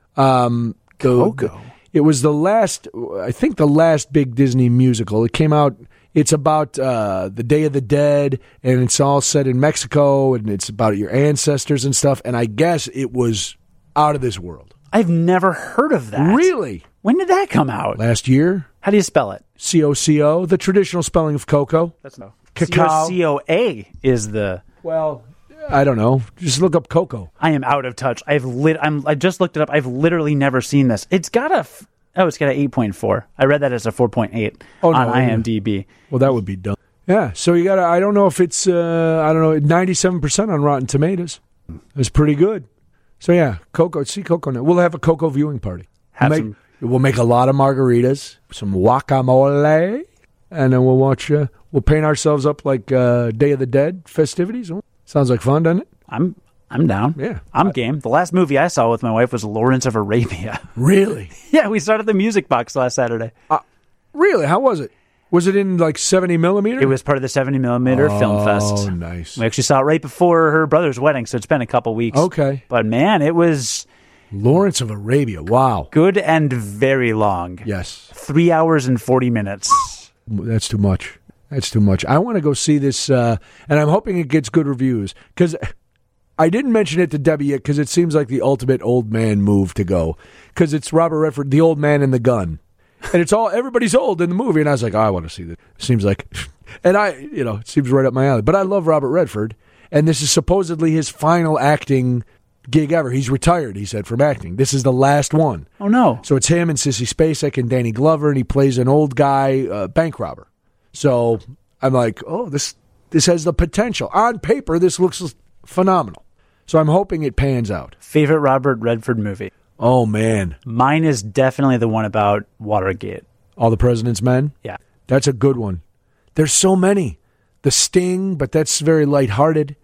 Coco? It was the last big Disney musical. It came out, it's about the Day of the Dead, and it's all set in Mexico, and it's about your ancestors and stuff, and I guess it was out of this world. I've never heard of that. Really? When did that come out? Last year. How do you spell it? C-O-C-O, the traditional spelling of Coco. That's no. Cacao. C-O-A is the... Well, I don't know. Just look up Coco. I am out of touch. I just looked it up. I've literally never seen this. It's got a 8.4. I read that as a 4.8 on IMDb. Well, that would be dumb. Yeah, so you got to, I don't know if it's, 97% on Rotten Tomatoes. It's pretty good. So yeah, Coco, see Coco now. We'll have a Coco viewing party. We'll make a lot of margaritas, some guacamole, and then we'll watch, we'll paint ourselves up like Day of the Dead festivities. Sounds like fun, doesn't it? I'm down. Yeah. I'm game. The last movie I saw with my wife was Lawrence of Arabia. Really? Yeah, we started the Music Box last Saturday. Really? How was it? Was it in like 70 millimeter? It was part of the 70 millimeter film fest. Oh, nice. We actually saw it right before her brother's wedding, so it's been a couple weeks. Okay. But man, it was... Lawrence of Arabia. Wow. Good and very long. Yes. 3 hours and 40 minutes. That's too much. I want to go see this, and I'm hoping it gets good reviews, because I didn't mention it to Debbie yet, because it seems like the ultimate old man move to go, because it's Robert Redford, the old man and the gun. And it's everybody's old in the movie, and I was like, I want to see this. Seems like, and it seems right up my alley. But I love Robert Redford, and this is supposedly his final acting gig ever. He's retired, he said, from acting. This is the last one. Oh, no. So it's him and Sissy Spacek and Danny Glover, and he plays an old guy, bank robber. So I'm like, oh, this has the potential. On paper, this looks phenomenal. So I'm hoping it pans out. Favorite Robert Redford movie? Oh, man. Mine is definitely the one about Watergate. All the President's Men? Yeah. That's a good one. There's so many. The Sting, but that's very lighthearted.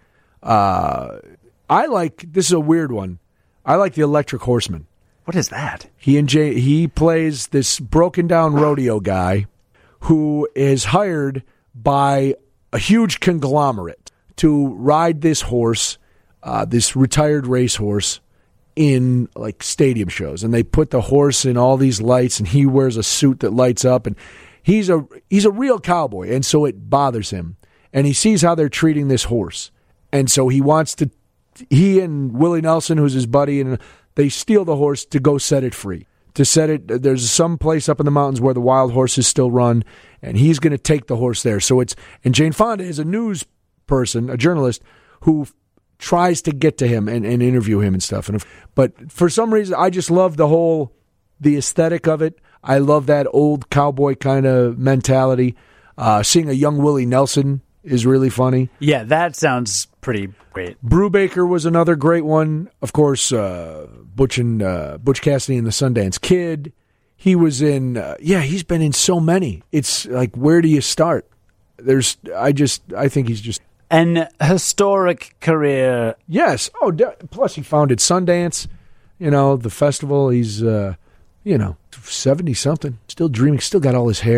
This is a weird one. I like The Electric Horseman. What is that? He plays this broken down rodeo guy who is hired by a huge conglomerate to ride this horse, this retired racehorse, in like stadium shows. And they put the horse in all these lights, and he wears a suit that lights up, and he's a real cowboy, and so it bothers him. And he sees how they're treating this horse. And so he and Willie Nelson, who's his buddy, and they steal the horse to go set it free. There's some place up in the mountains where the wild horses still run, and he's going to take the horse there. And Jane Fonda is a news person, a journalist, who tries to get to him and interview him and stuff. But for some reason, I just love the aesthetic of it. I love that old cowboy kind of mentality. Seeing a young Willie Nelson is really funny. Yeah, that sounds pretty great. Brubaker was another great one. Of course, Butch Cassidy and the Sundance Kid. He was in, he's been in so many. It's like, where do you start? I think he's just... An historic career. Yes. Oh, plus he founded Sundance, the festival. He's, 70-something. Still dreaming. Still got all his hair.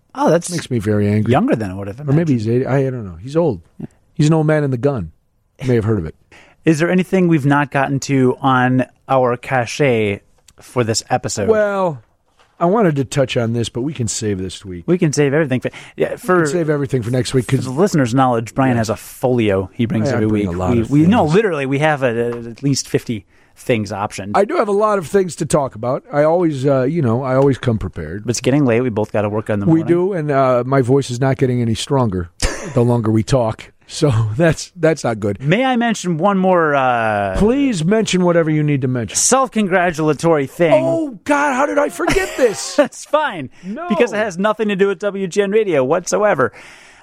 Oh, that makes me very angry. Younger than I would have imagined. Or maybe he's 80. I don't know. He's old. He's an old man in the gun. You may have heard of it. Is there anything we've not gotten to on our cachet for this episode? Well, I wanted to touch on this, but we can save this week. We can save everything for save everything for next week. For the listeners' knowledge, Brian has a folio he brings every week. Literally, we have at least 50 things optioned. I do have a lot of things to talk about. I always, I always come prepared. But it's getting late. We both got to work on the morning. We do, and my voice is not getting any stronger the longer we talk. So that's not good. May I mention one more? Please mention whatever you need to mention. Self-congratulatory thing. Oh, God, how did I forget this? That's fine. No. Because it has nothing to do with WGN Radio whatsoever.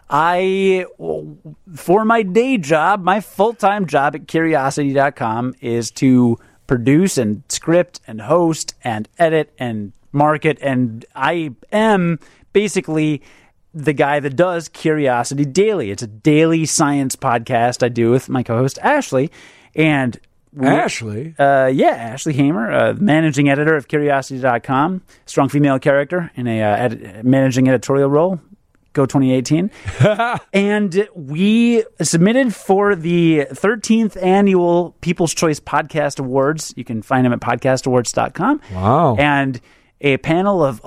For my day job, my full-time job at Curiosity.com is to produce and script and host and edit and market. And I am basically the guy that does Curiosity Daily. It's a daily science podcast I do with my co-host Ashley. And Ashley? Ashley Hamer, managing editor of Curiosity.com, strong female character in a managing editorial role. Go 2018. And we submitted for the 13th annual People's Choice Podcast Awards. You can find them at podcastawards.com. Wow. And a panel of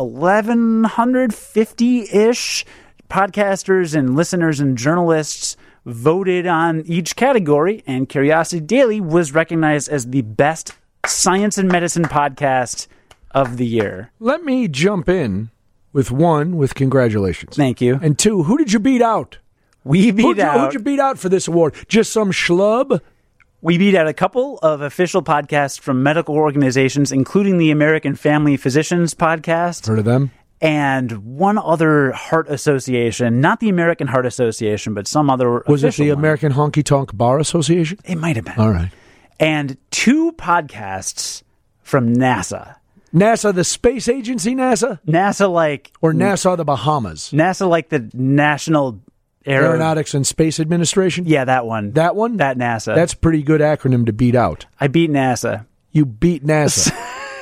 1,150-ish podcasters and listeners and journalists voted on each category, and Curiosity Daily was recognized as the best science and medicine podcast of the year. Let me jump in with congratulations. Thank you. And two, who did you beat out? We beat out... Who'd you beat out for this award? Just some schlub? We beat out a couple of official podcasts from medical organizations, including the American Family Physicians podcast. Heard of them? And one other heart association, not the American Heart Association, but some other Was it the one. American Honky Tonk Bar Association? It might have been. All right. And two podcasts from NASA. NASA, the space agency NASA? NASA like... Or NASA, the Bahamas? NASA like the National... Aeronautics and Space Administration? Yeah, that one. That one? That NASA. That's a pretty good acronym to beat out. I beat NASA. You beat NASA.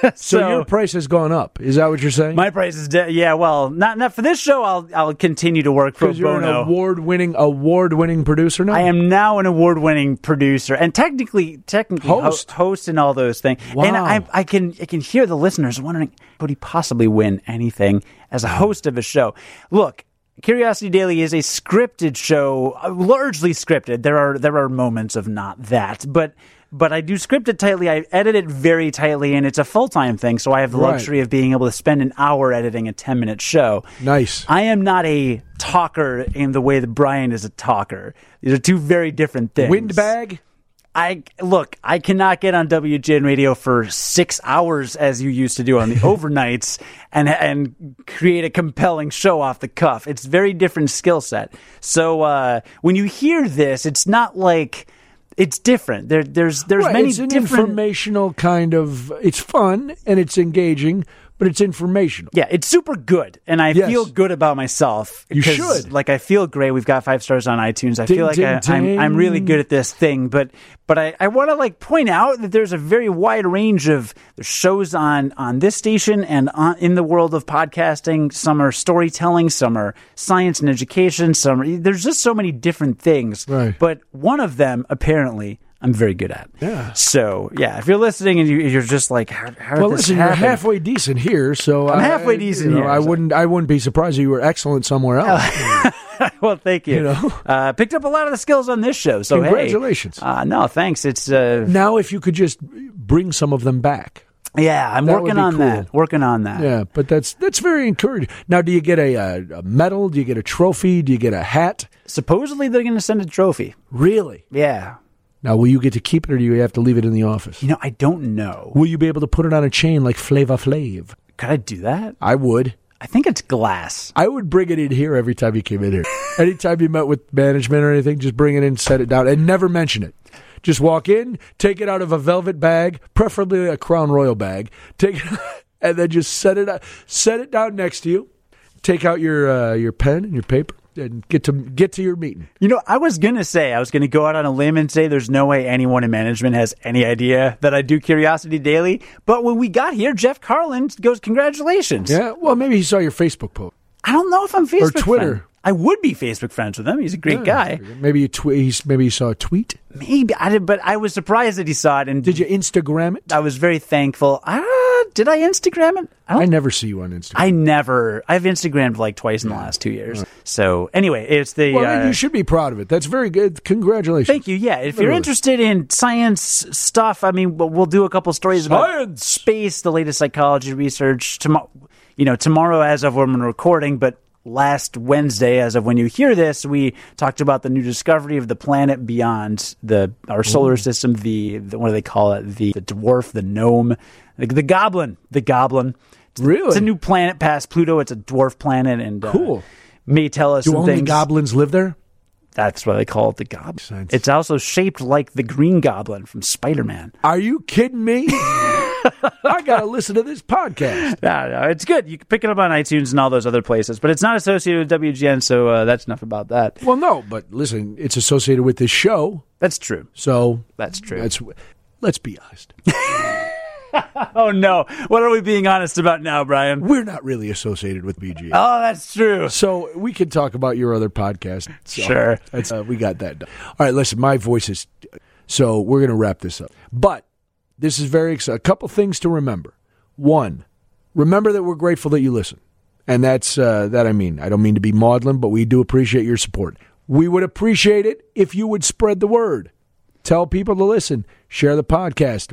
So your price has gone up. Is that what you're saying? My price is well, not for this show. I'll continue to work pro bono. You're an award-winning producer now. I am now an award-winning producer and technically host and all those things. Wow. And I can hear the listeners wondering, could he possibly win anything as a host of a show? Look, Curiosity Daily is a scripted show, largely scripted. There are moments of not that, but I do script it tightly. I edit it very tightly, and it's a full-time thing, so I have the luxury of being able to spend an hour editing a 10-minute show. Nice. I am not a talker in the way that Brian is a talker. These are two very different things. Windbag? I cannot get on WGN Radio for 6 hours as you used to do on the overnights and create a compelling show off the cuff. It's a very different skill set. So when you hear this, it's not like it's different. There's many it's an different informational kind of. It's fun and it's engaging, but it's informational. Yeah, it's super good, and I feel good about myself. You should. Like, I feel great. We've got 5 stars on iTunes. I feel like I'm really good at this thing, but I want to point out that there's a very wide range of shows on this station and in the world of podcasting. Some are storytelling, some are science and education, there's just so many different things. Right. But one of them, apparently, I'm very good at. Yeah. So, yeah, if you're listening and you're just like, how did this listen, happen? you're halfway decent here, so I'm halfway decent here. I wouldn't be surprised if you were excellent somewhere else. Well, thank you. Picked up a lot of the skills on this show, so congratulations. Hey. No, thanks. It's now if you could just bring some of them back. Yeah, I'm working on that. Working on that. Yeah, but that's very encouraging. Now, do you get a medal? Do you get a trophy? Do you get a hat? Supposedly, they're going to send a trophy. Really? Yeah. Now, will you get to keep it, or do you have to leave it in the office? I don't know. Will you be able to put it on a chain like Flava Flav? Could I do that? I would. I think it's glass. I would bring it in here every time you came in here. Anytime you met with management or anything, just bring it in, set it down, and never mention it. Just walk in, take it out of a velvet bag, preferably a Crown Royal bag, take it, and then just set it down next to you. Take out your pen and your paper. And get to your meeting. I was going to go out on a limb and say there's no way anyone in management has any idea that I do Curiosity Daily. But when we got here, Jeff Carlin goes, congratulations. Yeah, well, maybe he saw your Facebook post. I don't know if I'm Facebook Or Twitter. friend. I would be Facebook friends with him. He's a great guy. Maybe you saw a tweet. Maybe I did, but I was surprised that he saw it. And Did you Instagram it? I was very thankful. Did I Instagram it? I never see you on Instagram. I've Instagrammed like twice in the last 2 years. So anyway, it's the. Well, you should be proud of it. That's very good. Congratulations. Thank you. Yeah, if you're interested in science stuff, I mean, we'll do a couple stories about space, the latest psychology research. Tomorrow, as of when we're recording, but last Wednesday, as of when you hear this, we talked about the new discovery of the planet beyond our solar system. The what do they call it? The dwarf, the gnome, the goblin. Really? It's a new planet past Pluto. It's a dwarf planet, and cool. May tell us Do some only things. goblins live there? That's why they call it the goblin. It's also shaped like the Green Goblin from Spider-Man. Are you kidding me? I got to listen to this podcast. No, it's good. You can pick it up on iTunes and all those other places, but it's not associated with WGN, so that's enough about that. Well, no, but listen, it's associated with this show. That's true. So that's true. Let's be honest. Oh, no. What are we being honest about now, Brian? We're not really associated with BGN. Oh, that's true. So we can talk about your other podcast. So sure. We got that done. All right, listen, my voice is... So we're going to wrap this up. But this is very exciting. A couple things to remember. One, remember that we're grateful that you listen. And that's that I mean. I don't mean to be maudlin, but we do appreciate your support. We would appreciate it if you would spread the word. Tell people to listen. Share the podcast.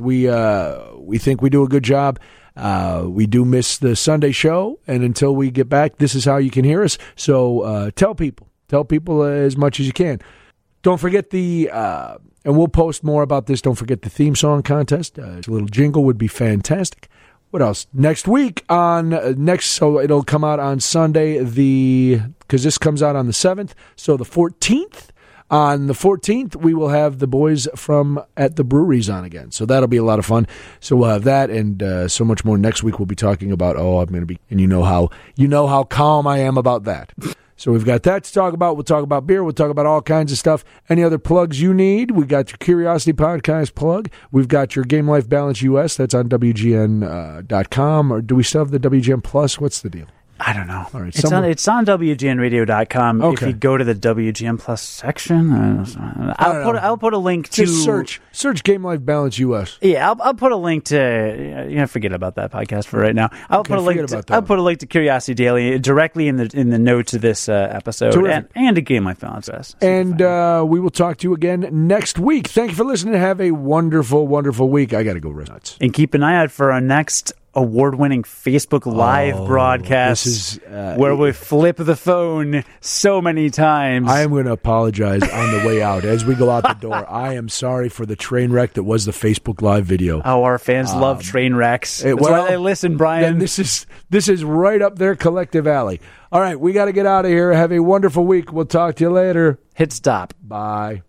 We think we do a good job. We do miss the Sunday show, and until we get back, this is how you can hear us. So tell people. Tell people as much as you can. Don't forget and we'll post more about this, don't forget the theme song contest. A little jingle would be fantastic. What else? Next week so it'll come out on Sunday, because this comes out on the 7th, so the 14th. On the 14th, we will have the boys from At the Breweries on again. So that'll be a lot of fun. So we'll have that and so much more. Next week we'll be talking about, I'm going to be, and you know how calm I am about that. So we've got that to talk about. We'll talk about beer. We'll talk about all kinds of stuff. Any other plugs you need? We got your Curiosity Podcast plug. We've got your Game Life Balance US. That's on WGN.com. Or do we still have the WGN Plus? What's the deal? I don't know. All right, it's on WGNradio.com. Okay. If you go to the WGN Plus section, I'll put a link to... Just search Game Life Balance US. Yeah, I'll put a link to... forget about that podcast for right now. I'll put a link to Curiosity Daily directly in the notes of this episode and to Game Life Balance US. And we will talk to you again next week. Thank you for listening. Have a wonderful, wonderful week. I got to go rest nuts. And keep an eye out for our next award-winning Facebook Live broadcast where we flip the phone so many times. I am going to apologize on the way out. As we go out the door, I am sorry for the train wreck that was the Facebook Live video. Oh, our fans love train wrecks. That's why they listen, Brian. This is right up their collective alley. All right, we got to get out of here. Have a wonderful week. We'll talk to you later. Hit stop. Bye.